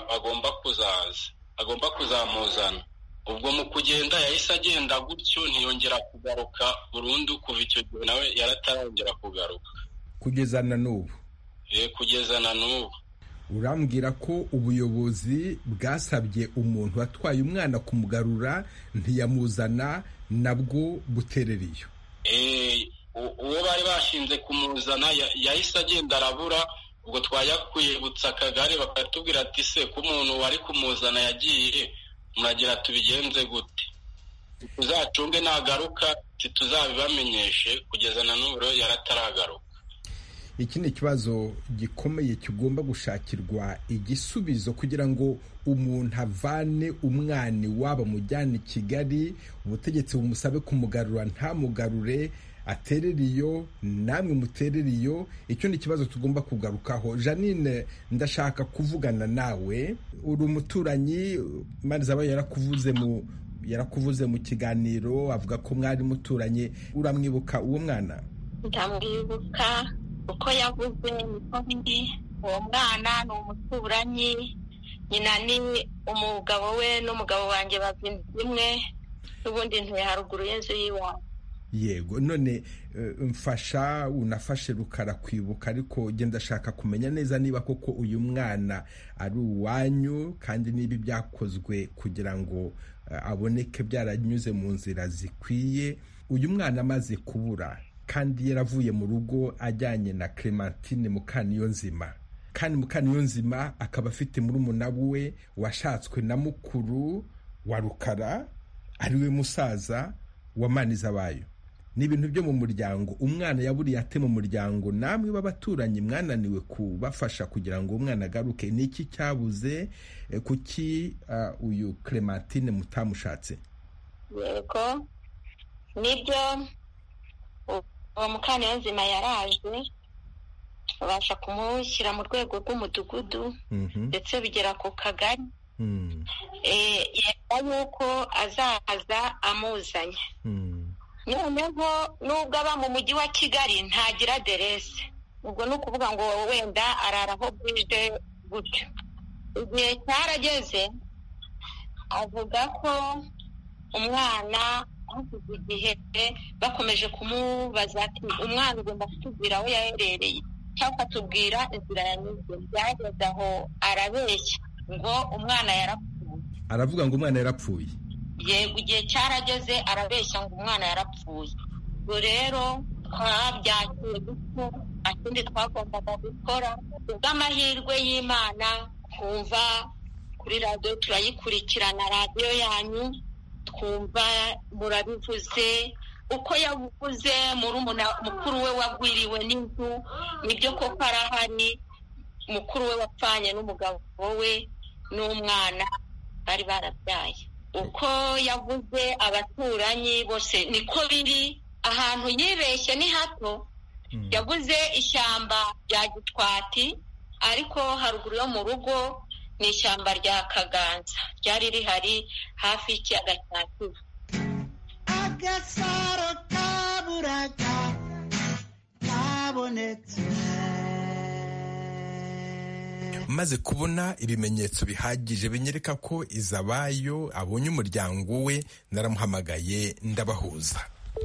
agomba kuzamuzana. Ubwo mu kugenda yahise agenda gutyo, ntiyongera kugaruka burundu. Kuva icyo gihe nawe yaratarongera kugaruka kugeza na n'ubu. Kugeza na n'ubu. Urambwira ko ubuyobozi bwasabye umuntu watwaye umwana kumugarura, ntiyamuzana, nabwo buterera iyo? Uwo bari bashinze kumuzana yahise agenda arabura. Ubwo twajya kwibutsa akagari bakatubwira ati se ko umuntu wari kumuzana yagiye, muragira tubigenze gute? Tuzacunge nagaruka tuzabibamenyeshe. Kugeza na n'ubu yarataragaruka. Iki ni ikibazo gikomeye kigomba gushakirwa igisubizo kugira ngo umuntu avane umwana waba mujyana i Kigali, ubutegetsi bumusabe kumugarura ntamugarure, aterera iyo, namwe muterera iyo. Icyo ni ikibazo tugomba kugarukaho. Janine, ndashaka kuvugana nawe. Uri umuturanyi, Manizaba yarakuvuze mu kiganiro, avuga ko mwari muturanye. Uramwibuka uwo mwana? Ndamwibuka uko yavuze niko ndi. Uwo mwana ni umuturanyi, nyina ni umugabo we n'umugabo wanjye babyimwe, n'ubundi ntuye haruguru y'inzu y'iwabo. Yego, none mfasha unafashe Rukara kwibuka, ariko genda shaka kumenya neza niba koko uyu mwana ari uwanyu, kandi niba byakozwe kugira ngo aboneke byaranyuze mu nzira zikwiye. Uyu mwana amaze kubura kandi yaravuye mu rugo ajyanye na Clementine Mukaniyonzima, kandi Mukaniyonzima akaba afite murumuna we washatswe na mukuru wa Rukara, ariwe musaza wa Manizabayo. Ni ibintu byo mu muryango. Umwana yaburiye ate mu muryango? Namwe b'abaturanyi mwananiwe kubafasha kugira ngo umwana agaruke. Ni iki cyabuze? Kuki uyu Clementine mutamushatse? Yego, nibyo uwo Mukaniyonzima yaraje, babasha kumushyira mu rwego rw'umudugudu, ndetse bigera ku kagari. Yenda yuko azaza amuzanye. Noneho nubwo aba mu mujyi wa Kigali ntagira aderese. Ubwo ni ukuvuga ngo wenda arara aho bwije gutyo. Igihe cyarageze avuga ko umwana hagize igihe bakomeje kumubaza ati umwana ugomba kutubwira aho yaherereye cyangwa akatubwira inzira yanyuze. Byageze aho arabeshya ngo umwana yarapfuye. Aravuga ngo umwana yarapfuye? yego igihe cyarageze arabeshya ngo umwana yarapfuye. ubwo rero twabyakiye gutyo, akindi twagombaga gukora kubw'amahirwe y'Imana, twumva kuri radiyo turayikurikirana radiyo yanyu, twumva murabivuze uko yavuze murumuna mukuru we wagwiriwe n'inzu, nibyo koko arahari. mukuru we wapfanye n'umugabo we n'umwana bari barabyaye. uko yavuze abaturanyi bose niko biri. ahantu yibeshye ni hato, yavuze ishyamba rya Gitwati, ariko haruguru yo mu rugo ni ishyamba rya Kaganza ryari rihari hafi y'ikiyaga cya Kivu. Agasaro kaburaga kabonetse. maze kubona ibimenyetso bihagije binyereka ko Izabayo abonye umuryango we, naramuhamagaye ndabahuza.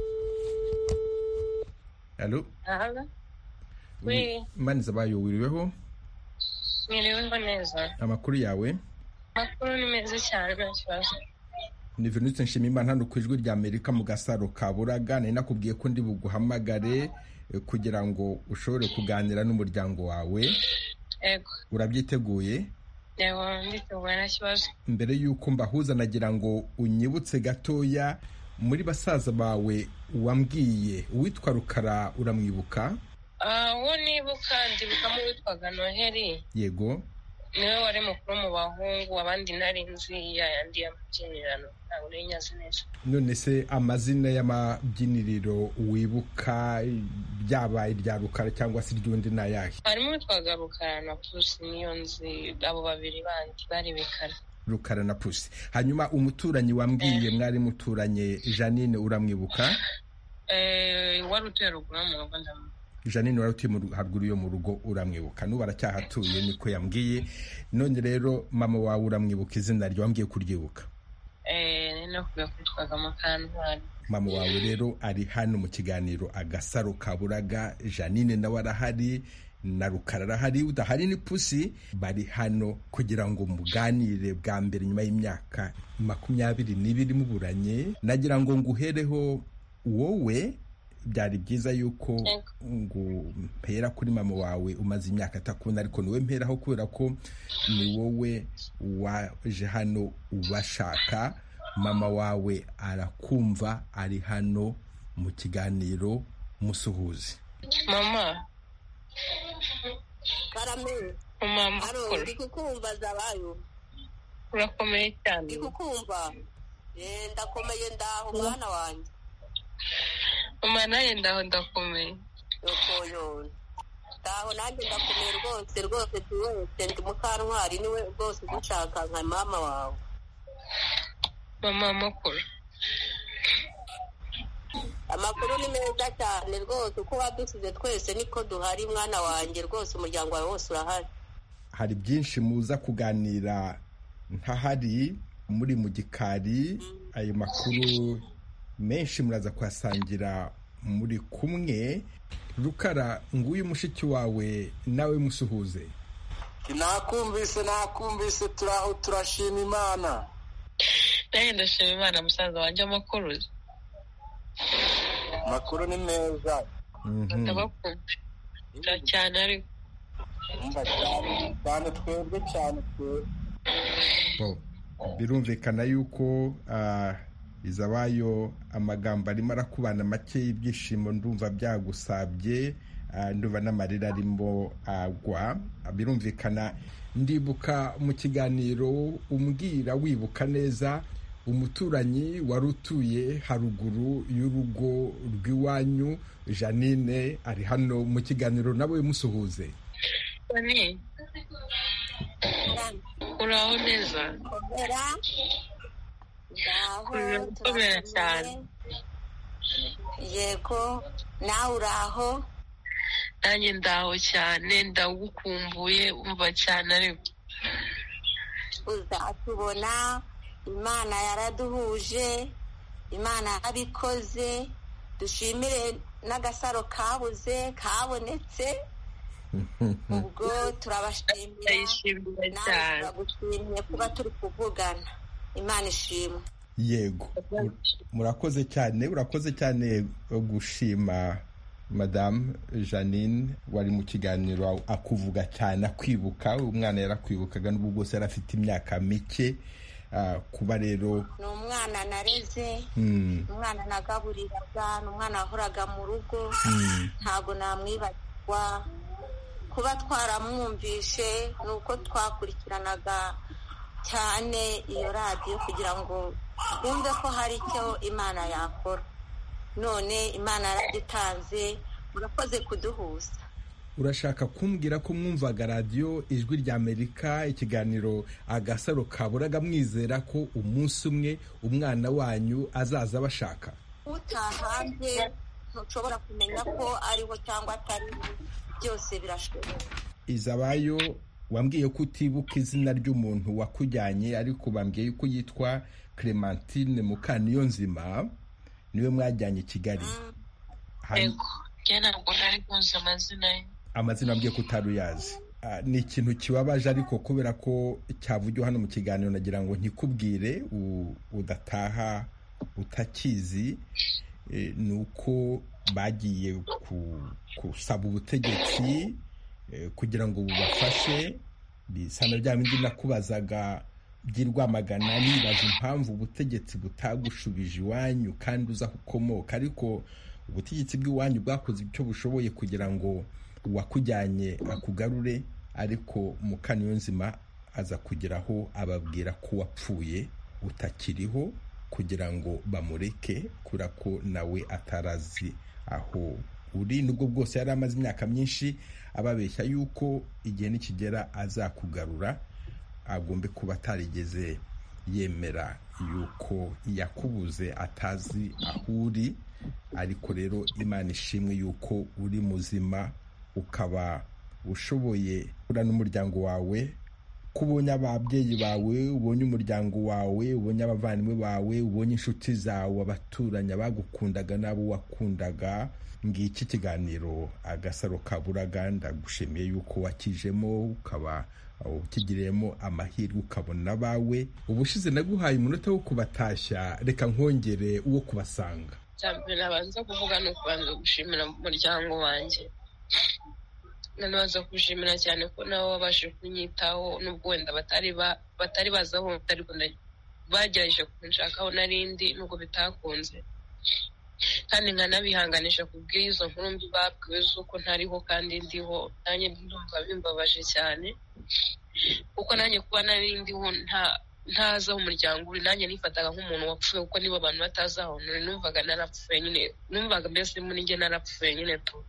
Allo? Oui. Mani Izabayo, wiriweho? Mwiriweho neza. Amakuru yawe? Amakuru ni meza cyane, nta kibazo. Ni Venus Nshimiyimana hano ku Ijwi rya Amerika mu Gasaro ka Buraga. Nari nakubwiye ko ndi buguhamagare kugira ngo ushobore kuganira n'umuryango wawe. Ego. Urabyiteguye? Yego, nditeguye, nta kibazo. Mbere y'uko mbahuza nagira ngo unyibutse gatoya, muri basaza bawe wambwiye uwitwa Rukara uramwibuka? Uwo nibuka ndibukamo witwaga Noheli. Yego. Niwe wari mukuru mu bahungu, abandi nari nzi yayandi y'amabyinirano, ntabwo nari nyazi neza. None se amazina y'amabyiniriro wibuka byabaye irya Rukara cyangwa se iry'undi ni ayahe? Harimo witwaga Rukara na Pusi, niyo nzi, abo babiri bandi bari bikara. Rukara na Pusi. Hanyuma umuturanyi wambwiye mwari muturanye Janine uramwibuka? Wari utuye ruguru mu rugo ndamuzi. Janine wari utuye haruguru yo mu rugo uramwibuka? N'ubu aracyahatuye niko yambwiye. None rero mama wawe uramwibuka izina ryo wambwiye kuryibuka? No kwitwaga Mukantwari. Mama wawe rero ari hano mu kiganiro Agasaro ka Buraga. Janine nawe arahari na Rukara arahari, udahari ni Pusi. Bari hano kugira ngo muganire bwa mbere nyuma y'imyaka 22 muburanye. Nagira ngo nguhereho wowe, byari byiza yuko ngo mpera kuri mama wawe umaze imyaka atakubona, ariko niwe mperaho kubera ko ni wowe waje hano ubashaka. Mama wawe arakumva, ari hano mu kiganiro, musuhuze. Mama Karame. Mama Aro, ndikukumva Zabayo. Urakomeye cyane. Ndikukumva. Ndakomeye ndaho mwana wanjye. Mama naye ndaho ndakomeye. Yokoyo. Ndaho nanjye ndakomeye rwose tuwese ndi Mukantwari niwe rwose dushaka nka mama wawe. Mama makuru. Amakuru ni meza cyane rwose, uko wadusize twese niko duhari mwana wanjye, rwose umuryango wawe wose urahari. Hari byinshi muza kuganira ntahari muri mu gikari. Ayo makuru menshi muraza kuhasangira muri kumwe. Rukara, nguyu mushiki wawe nawe musuhuze. Nakumvise turaho turashima Imana. Naye ndashima Imana musaza wanjye. Makuru ni meza. Ndabakunda cyane ariko. Cyane twebwe cyane twe. Birumvikana yuko Izabayo amagambo arimo arakubana make y'ibyishimo, ndumva byagusabye, ndumva n'amarira arimo agwa. Birumvikana. Ndibuka mu kiganiro umbwira wibuka neza umuturanyi wari utuye haruguru y'urugo rw'iwanyu. Janine ari hano mu kiganiro, nawe musuhuze. Uraho neza? Komera cyane. Yego, nawe uraho? Nanjye ndaho cyane, ndagukumbuye umva cyane ariko. Uzatubona, Imana yaraduhuje, Imana yarabikoze, dushimire n'agasaro kabuze kabonetse. Ubwo turabashimira, nawe turagushimiye kuba turi kuvugana. Imana ishimwe. yego murakoze cyane gushima Madame Janine wari mu kiganiro akuvuga cyane akwibuka umwana yarakwibukaga n'ubwo bwose yari afite imyaka mike kuba rero ni umwana nareze umwana nagaburiraga ni umwana wahoraga mu rugo ntabwo namwibagirwa kuba twaramwumvishe ni uko twakurikiranaga cyane iyo radiyo kugira ngo twumve ko hari icyo Imana yakora none Imana yaragitanze murakoze kuduhuza. Urashaka kumbwira ko mwumvaga radiyo Ijwi ry'Amerika ikiganiro Agasaro Kaburaga mwizera ko umunsi umwe umwana wanyu azaza bashaka? Utahanze ntushobora kumenya ko ariho cyangwa atariho, byose birashoboka. Izabayo wambwiye ko utibuka izina ry'umuntu wakujyanye ariko bambwiye ko yitwa Clementine Mukaniyonzima niwe mwajyanye i Kigali. Yego, ntabwo nari kuzi amazina ye. Amazina ambwiye ko utaruyazi. Ni ikintu kibabaje ariko kubera ko cyavugiwe hano mu kiganiro nagira ngo nkikubwire udataha utakizi. Ni uko bagiye gusaba ubutegetsi kugira ngo bubafashe. Bisana bya bindi nakubazaga by'Irwamagana nibaza impamvu ubutegetsi butagushubije iwanyu kandi uza ukomoka, ariko ubutegetsi bw'iwanyu bwakoze icyo bushoboye kugira ngo uwakujyanye akugarure, ariko Mukaniyonzima aza kugeraho ababwira ko wapfuye utakiriho kugira ngo bamureke kubera ko nawe atarazi aho uri. Nubwo bwose yari amaze imyaka myinshi ababeshya yuko igihe nikigera azakugarura, agombe kuba atarigeze yemera yuko yakubuze atazi aho uri. Ariko rero Imana ishimwe yuko uri muzima, ukaba ushoboye kura n'umuryango wawe, kubonye ababyeyi bawe, ubonye umuryango wawe, ubonye abavandimwe bawe, ubonye inshuti zawe, abaturanyi bagukundaga n'abo wakundaga. Ngiki kiganiro Agasaro Kaburaga, ndagushimiye yuko wakijemo ukaba ukigiremo amahirwe ukabona abawe. Ubushize naguhaye umunota wo kubatashya, reka nkongere uwo kubasanga. Cyambere nabanza kuvuga no kubanza gushimira umuryango wanjye. Nabanza kushimira cyane ko nabo babashe kunyitaho nubwo wenda batari bazaho, ariko bagerageje kunshakaho narindi nubwo bitakunze, kandi nkanabihanganisha kubw'izo nkuru mbi babwiwe z'uko ntariho kandi ndiho. Nanjye ndumva bimbabaje cyane kuko nanjye kuba narindiho ntazi aho umuryango uri, nanjye nifataga nk'umuntu wapfuye kuko niba abantu batazi aho nuri, numvaga narapfuye nyine, numvaga mbese muri njye narapfuye nyine tu.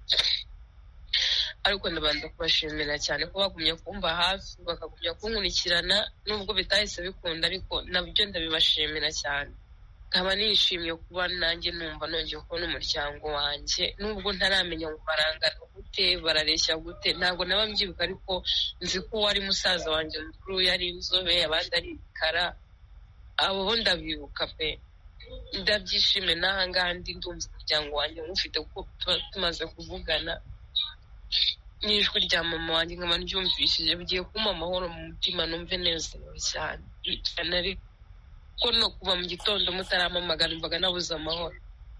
Ariko ndabanza kubashimira cyane ko bagumye kumva hafi, bakagumya kunkurikirana nubwo bitahise bikunda, ariko nabyo ndabibashimira cyane. Nkaba nishimiye kuba nanjye numva nongeye kubona umuryango wanjye, nubwo ntaramenya ngo barangana gute, barareshya gute, ntabwo naba mbyibuka, ariko nzi ko wari musaza wanjye mukuru yari inzobe, abandi ari ibikara, abo bo ndabibuka pe. Ndabyishime n'ahangaha ndi ndumva umuryango wanjye mufite kuko tuba tumaze kuvugana n'ijwi rya mama wanjye, nkaba ndyumvishije bigiye kumpa amahoro mu mutima, numve nezerewe cyane. Ko no kuva mu gitondo mutarampamagara numvaga nabuze amahoro.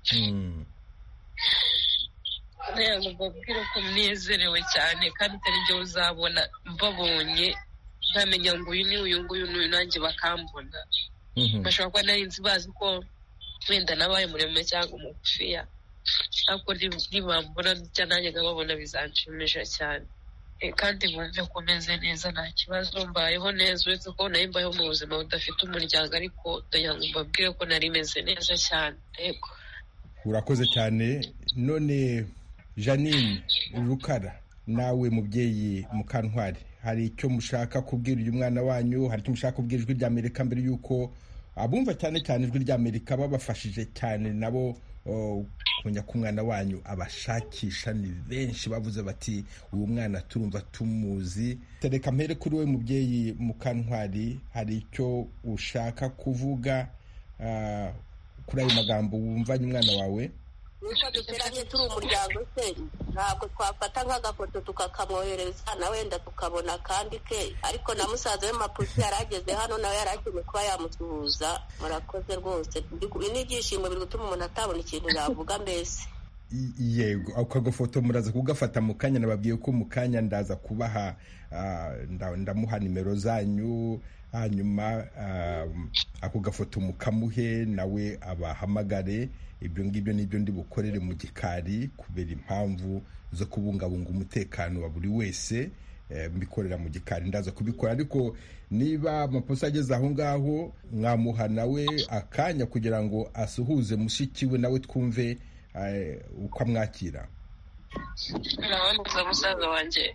Ntabwo mbabwira ko mnezerewe cyane kandi atari njye uzabona, mbabonye nkamenya ngo uyu ni uyu nguyu n'uyu nanjye bakambona. Bashobora kuba nari nzi bazi ko wenda nabaye muremure cyangwa umugufiya, ariko nibambona ndetse nanjye nkababona bizanshimisha cyane, kandi bumve ko meze neza nta kibazo, mbayeho neza, uretse ko nari mbayeho mu buzima budafite umuryango, ariko ndagira ngo mbabwire ko nari meze neza cyane. Yego, urakoze cyane. None Janine Rukara, nawe mubyeyi Mukantwari, hari icyo mushaka kubwira uyu mwana wanyu? Hari icyo mushaka kubwira Ijwi ry'Amerika mbere yuko abumva cyane cyane Ijwi ry'Amerika babafashije cyane nabo kumenya ko umwana wanyu abashakisha? Ni benshi bavuze bati uyu mwana turumva tumuzi. Tereka mpere kuri we mubyeyi Mukantwari, hari icyo ushaka kuvuga kuri ayo magambo wumvanye umwana wawe? nuko duteranye turi umuryango se ntabwo twafata nk'agafoto tukakamwohereza na wenda tukabona kandi ke ariko na musaza we Mapusi yarageze hano nawe yarakeneye kuba yamusuhuza. Murakoze rwose, n'ibyishimo biri gutuma umuntu atabona ikintu yavuga mbese. Yego, ako gafoto muraza kugafata mu kanya, nababwiye ko mu kanya ndaza kubaha ndamuha nimero zanyu, hanyuma ako gafoto mukamuhe nawe abahamagare. Ibyo ngibyo nibyo ndi bukorere mu gikari kubera impamvu zo kubungabunga umutekano wa buri wese, mbikorera mu gikari ndaza kubikora. Ariko niba Mapusi ageze aho ngaho mwamuha nawe akanya kugira ngo asuhuze mushiki we nawe twumve uko amwakira. Nabanza musaza wanjye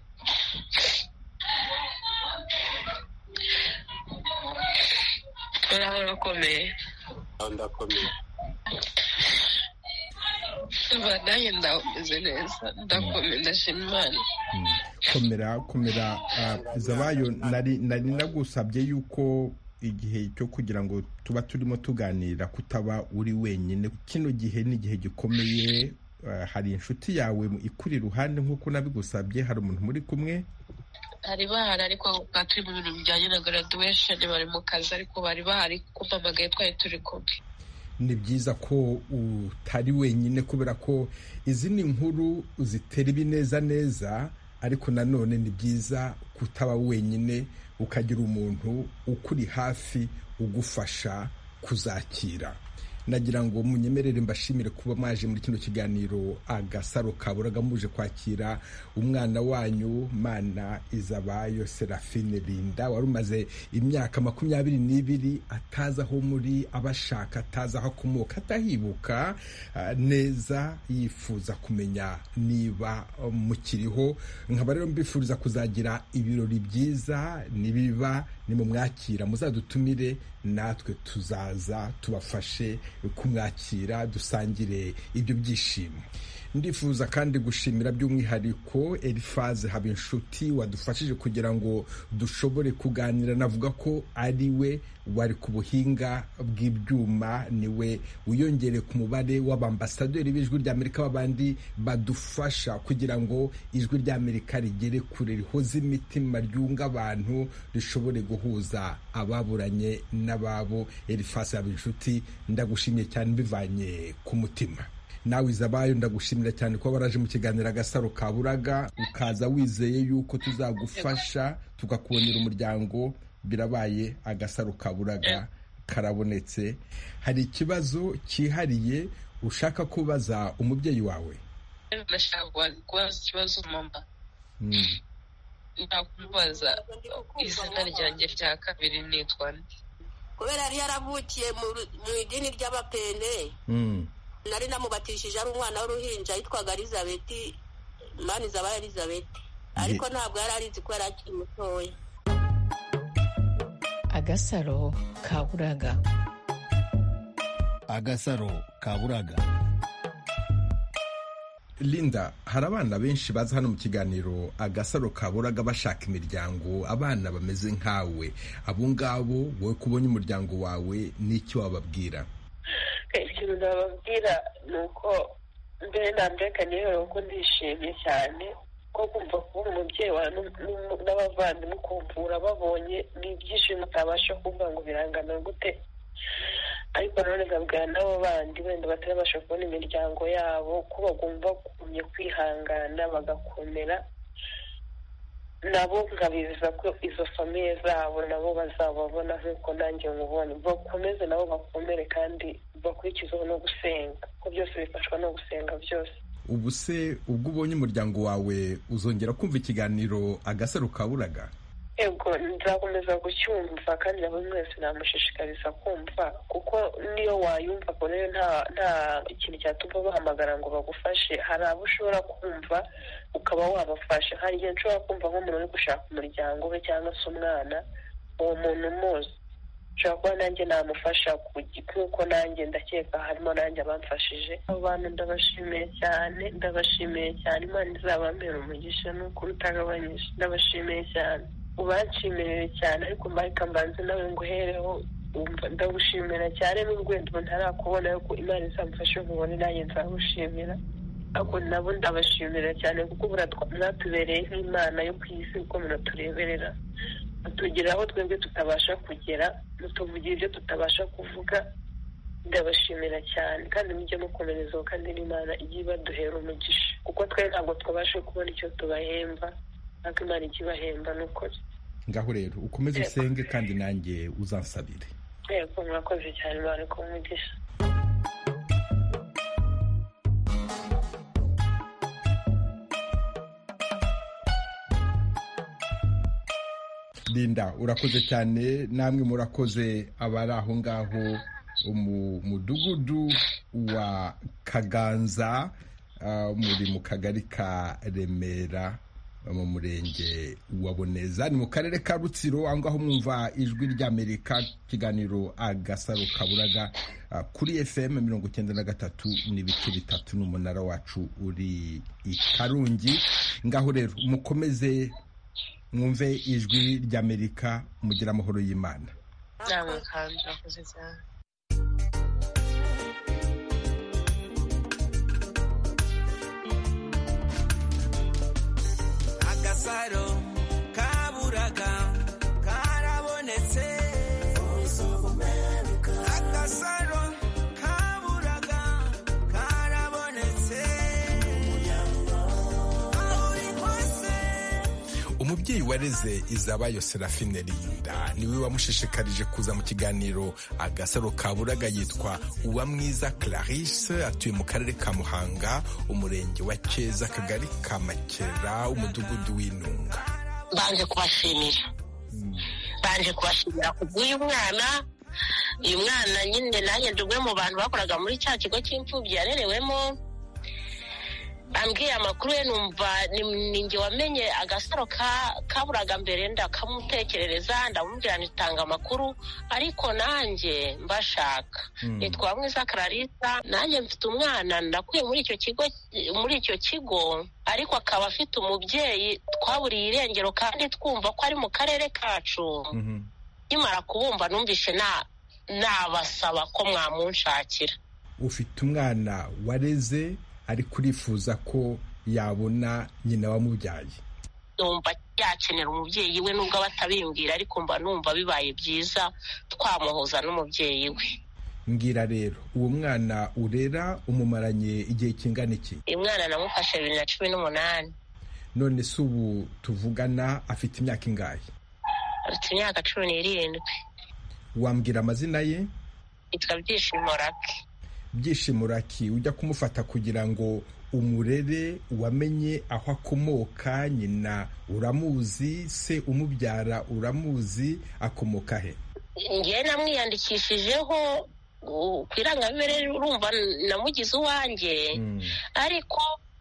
urakomeye. Ndakomeye. Nanjye ndameze neza, ndakomeye, ndashima Imana. Komera Zabayo, nari nagusabye yuko igihe cyo kugira ngo tuba turimo tuganira kutaba uri wenyine. Kino gihe ni igihe gikomeye, hari inshuti yawe ikuri iruhande nk'uko nabigusabye, hari umuntu muri kumwe? Hari bahari ariko turi mu bintu bijyanye na graduation, bari mu kazi ariko bari bahari kumpamagaye twari turi kumwe. Ni byiza ko utari wenyine kubera ko izi ni inkuru zitera ibineza, ariko nanone ni byiza kutaba wenyine, ukagira umuntu ukuri hafi ugufasha kuzakira. Nagira ngo munyemerere mbashimire kuba mwaje muri kino kiganiro Agasaro Kaburaga, muje kwakira umwana wanyu Mana Izabayo Serafine Linda, wari umaze imyaka 22 ataza aho muri, abashaka ataza aho akomoka, atahibuka neza, yifuza kumenya niba mukiriho. Nkaba rero mbifuriza kuzagira ibirori byiza, nibiba nimumwakira muzadutumire, natwe tuzaza tubafashe kumwakira, dusangire ibyo byishimo. Ndifuza kandi gushimira by'umwihariko Elifaze Habinshuti wadufashije kugira ngo dushobore kuganira. Navuga ko ari we wari ku buhinga bw'ibyuma, niwe wiyongere ku mubare w'abambasaderi b'Ijwi ry'Amerika babandi badufasha kugira ngo Ijwi ry'Amerika rigere kure, rihoze imitima, ryunga abantu, rishobore guhuza ababuranye n'ababo. Elifaze Habinshuti, ndagushimiye cyane bivanye ku mutima. Nawe Zabayo, ndagushimira cyane ko waraje mu kiganiro Agasaro Kaburaga, ukaza wizeye yuko tuzagufasha tukakubonera umuryango. Birabaye, Agasaro Kaburaga karabonetse. Hari ikibazo cyihariye ushaka kubaza umubyeyi wawe? Ndashaka kubaza ikibazo mama. Ndakubaza izina ryanjye rya kabiri nitwa nde? Kubera yari yaravukiye mu idini ry'Abapene, nari namubatishije ari umwana w'uruhinja yitwaga Elizabeth, Mana Izabayo Elizabeth, ariko ntabwo yari arizi ko yari akiri mutoya. Agasaro Kaburaga. Agasaro Kaburaga. Linda, hari abana benshi baza hano mu kiganiro Agasaro Kaburaga bashaka imiryango, abana bameze nkawe. Abo ngabo wowe kubonye umuryango wawe n'iki wababwira? Ikintu nababwira ni uko mbere nambrekanye rero ko ndishimye cyane ko kumva kubona umubyeyi wawe n'abavandimwe ukumvura babonye n'ibyishimo utabasha kumva ngo birangana gute. Ariko nanone nkabwira n'abo bandi wenda batarabasha kubona imiryango yabo ko bagomba kumenya kwihangana bagakomera, nabo nkabizeza ko izo famiye zabo nabo bazababona nk'uko nanjye mubona. Bakomeze nabo bakomere kandi bakurikizeho no gusenga, ko byose bifashwa no gusenga byose. Ubu se ubwo ubonye umuryango wawe uzongera kumva ikiganiro Agasaro Kaburaga? Ego, nzakomeza kucyumva kandi na buri wese namushishikariza kumva, kuko niyo wayumva ko rero nta ikintu cyatuma bahamagara ngo bagufashe. Hari abo ushobora kumva ukaba wabafasha. Hari igihe nshobora kumva nk'umuntu uri gushaka umuryango we cyangwa se umwana, uwo muntu umuzi, nshobora kuba nanjye namufasha kuko nanjye ndakeka harimo nanjye abamfashije. Abo bantu ndabashimiye cyane, ndabashimiye cyane. Imana izabambera umugisha n'ukuri utagabanyije. Ndabashimiye cyane, ubanshimire cyane. Ariko mbarika mbanze nawe nguhereho ndagushimira cyane n'ubwo wenda ntarakubona yuko Imana izamfashe nkubone nanjye nzagushimira ariko nabo ndabashimira cyane kuko mwatubereye nk'Imana yo ku isi kuko munatureberera tugera aho twebwe tutabasha kugera mutuvugira ibyo tutabasha kuvuga. Ndabashimira cyane kandi mujye mukomerezaho kandi n'Imana ijye ibaduhera umugisha kuko twe ntabwo twabashe kubona icyo tubahemba ariko Imana ijye ibahemba n'ukuri. Ngaho rero ukomeze usenge kandi nanjye uzansabire. Yego murakoze cyane Imana ikumugisha. Linda urakoze cyane namwe murakoze abari aho ngaho umudugudu wa Kaganza muri mu kagari ka Remera mu murenge wa Boneza ni mu karere ka Rutsiro aho ngaho mwumva ijwi ry'Amerika kiganiro Agasaro Kaburaga kuri FM 93.3 n'umunara wacu uri i Karungi. Ngaho rero mukomeze mwumve ijwi ry'Amerika mugira amahoro y'Imana. Namwe kandi murakoze cyane. Agasaro Kaburaga karabonetse. Agasaro Kaburaga karabonetse. Umubyeyi wareze Izabayo Serafine Linda niwe wamushishikarije kuza mu kiganiro Agasaro Kaburaga. Yitwa Uwamwiza Clarisse, atuye mu karere ka Muhanga, umurenge wa Cyeza, akagari ka Makera, umudugudu w'Intunga. Banje kubashimira kubw'uyu mwana. Uyu mwana nyine nanjye ndumwe mu bantu bakoraga muri cya kigo cy'imfubyi yarerewemo. Ambwiye amakuru ye numva ninjye wamenye Agasaro Kaburaga mbere ndakamutekerereza ndamubwira nitanga amakuru ariko nanjye mbashaka. Nitwa Uwamwiza Clarisse, nanjye mfite umwana ndakuye muri icyo kigo ariko akaba afite umubyeyi twaburiye irengero kandi twumva ko ari mu karere kacu. Nyamara kubumva numvishe nabasaba ko mwamunshakira. Ufite umwana wareze ariko urifuza ko yabona nyina wamubyaye. Numva yakenera umubyeyi we nubwo batabimbwira ariko mba numva bibaye byiza twamuhuza n'umubyeyi we. Mbwira rero uwo mwana urera umumaranye igihe kingana iki? Uyu mwana namufashe 2018. None se ubu tuvugana afite imyaka ingahe? Afite imyaka 17. Wambwira amazina ye? Yitwa Byishimo Raki. Byishimo Raki, ujya kumufata kugira ngo umurere wamenye aho akomoka, nyina uramuzi, se umubyara uramuzi, akomoka he? Ngiye namwiyandikishijeho ku irangamimerere, urumva namugize uwanjye. Ariko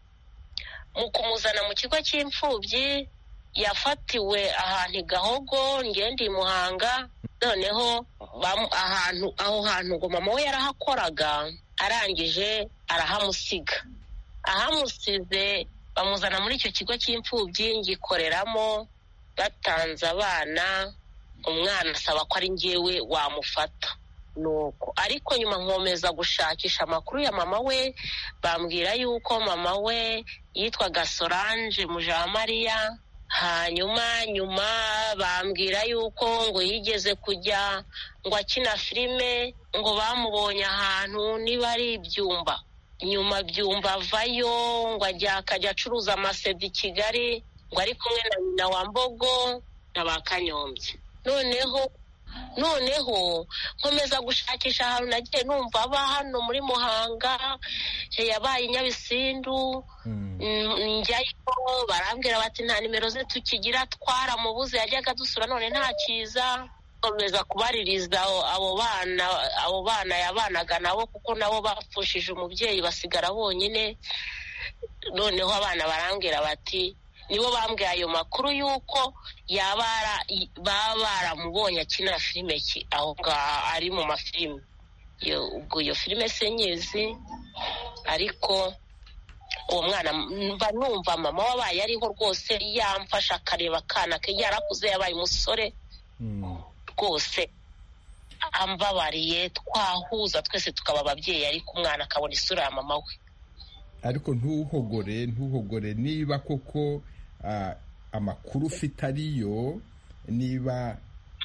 mu kumuzana mu kigo cy'imfubyi yafatiwe ahantu i Gahogo, ngende i Muhanga. Noneho aho hantu ngo mama we yarahakoraga, arangije arahamusiga. Ahamusize bamuzana muri icyo kigo cy'imfubyi ngikoreramo, batanze abana. Umwana asaba ko ari njyewe wamufata. Nuko ariko nyuma nkomeza gushakisha amakuru ya mama we, bambwira yuko mama we yitwaga Solange Mujamariya. Nyuma bambwira yuko ngo yigeze kujya ngo akina filime, ngo bamubonye ahantu niba ari Ibyumba. Nyuma Byumba avayo ngo akajya acuruza amasede i Kigali, ngo ari kumwe na nyina wa Mbogo na ba Kanyombya. Noneho nkomeza gushakisha ahantu nagiye numva aba hano muri Muhanga, yabaye Nyabisindu. Njyayo barambwira bati nta nimero ze tukigira, twaramubuze, yajyaga dusura none nta kiza. Nkomeza kubaririza abo bana yabanaga nabo kuko nabo bapfushije umubyeyi basigara bonyine. Noneho abana barambwira bati nibo bambwiye ayo makuru yuko baba baramubonye akina filime aho ngaho ari mu mafilime. Ubwo iyo filime se nyizi, ariko uwo mwana mba numva mama wabaye ariho rwose yamfasha akareba akana ke yarakuze yabaye umusore rwose ambabariye twahuza twese tukaba ababyeyi ariko umwana akabona isura ya mama we. Ariko ntuhogore niba koko amakuru ufite ariyo, niba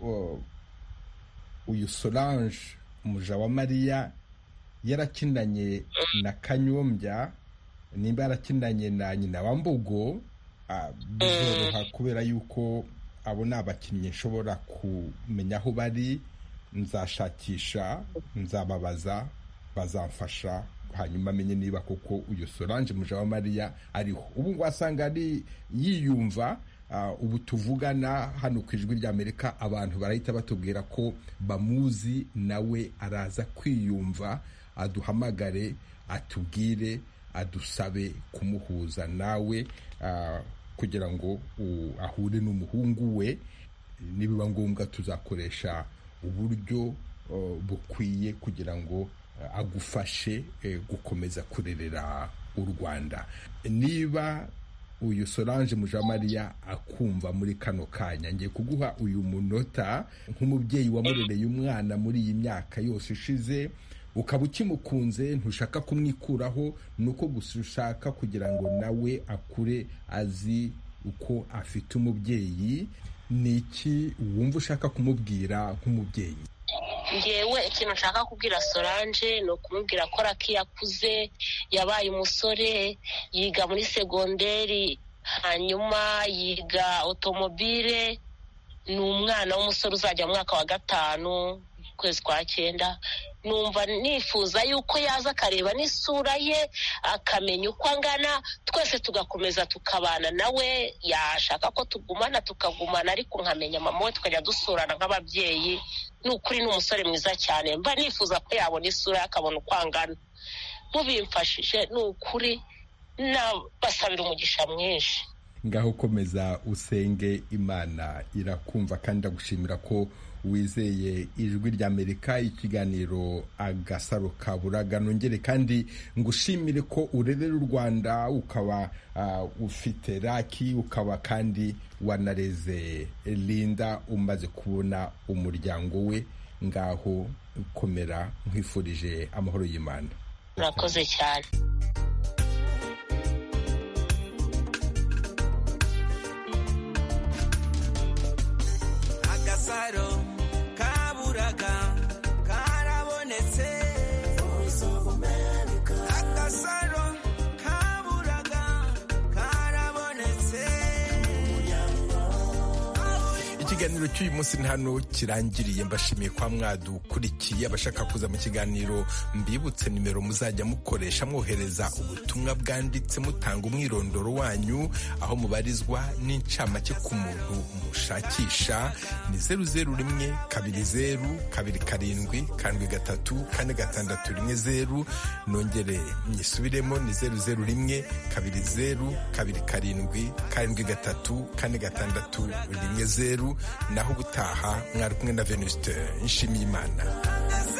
uyu Solange Mujawamariya yarakinanye na Kanyombya, nimba yarakinanye na nyina wa Mbogo, bizoroha kubera yuko abo ni abakinnyi nshobora kumenya aho bari, nzashakisha, nzababaza, bazamfasha, hanyuma amenye niba koko uyu Solange Mujawamariya ariho. Ubu wasanga ari yiyumva. Ubu tuvugana hano ku Ijwi ry'Amerika abantu barahita batubwira ko bamuzi, nawe araza kwiyumva, aduhamagare, atubwire, adusabe kumuhuza nawe kugira ngo ahure n'umuhungu we. Nibiba ngombwa tuzakoresha uburyo bukwiye kugira ngo agufashe gukomeza kurerera u Rwanda. Niba uyu Solange Mujawamariya akumva muri kano kanya, ngiye kuguha uyu munota nk'umubyeyi wamurereye umwana muri iyi myaka yose ishize, ukaba ukimukunze, ntushaka kumwikuraho, nuko gusa ushaka kugira ngo nawe akure azi uko afite umubyeyi. Ni iki wumva ushaka kumubwira nk'umubyeyi? Ngewe ikintu nshaka kubwira Solange ni ukumubwira ko Raki yakuze, yabaye umusore, yiga muri segonderi, hanyuma yiga otomobile, ni umwana w'umusore uzajya mu mwaka wa 5 ukwezi kwa 9. Numva nifuza yuko yaza akareba n'isura ye, akamenya uko angana, twese tugakomeza tukabana nawe. Yashaka ko tugumana tukagumana, ariko nkamenya mama we tukajya dusurana nk'ababyeyi. N'ukuri ni umusore mwiza cyane, mba nifuza ko yabona isura akabona uko angana. Mubimfashije n'ukuri basabira umugisha mwinshi. Ngaho komeza usenge, Imana irakumva kandi agushimira ko wizeye Ijwi ry'Amerika, ikiganiro Agasaro Kaburaga. Nongere kandi ngushimire ko urerera u Rwanda, ukaba ufite Raki, ukaba kandi wanareze Linda, umaze kubona umuryango we. Ngaho komera, nkwifurije amahoro y'Imana. Murakoze cyane. Agasaro Kaburaga karabonetse. Agasaro Kaburaga karabonetse. Ikiganiro cy'uyu munsi hano kirangiriye. Mbashimiye kwa mwadukurikiye. Abashaka kuza mu kiganiro, mbibutse nimero muzajya mukoresha mwohereza ubutumwa bwanditse, mutanga umwirondoro wanyu, aho mubarizwa n'incamake ku muntu mushakisha. Ni 001-207-273-43610. Nongere nyisubiremo, ni 001-207-273-43610. Naho ubutaha mwari kumwe na Venuste Nshimiyimana.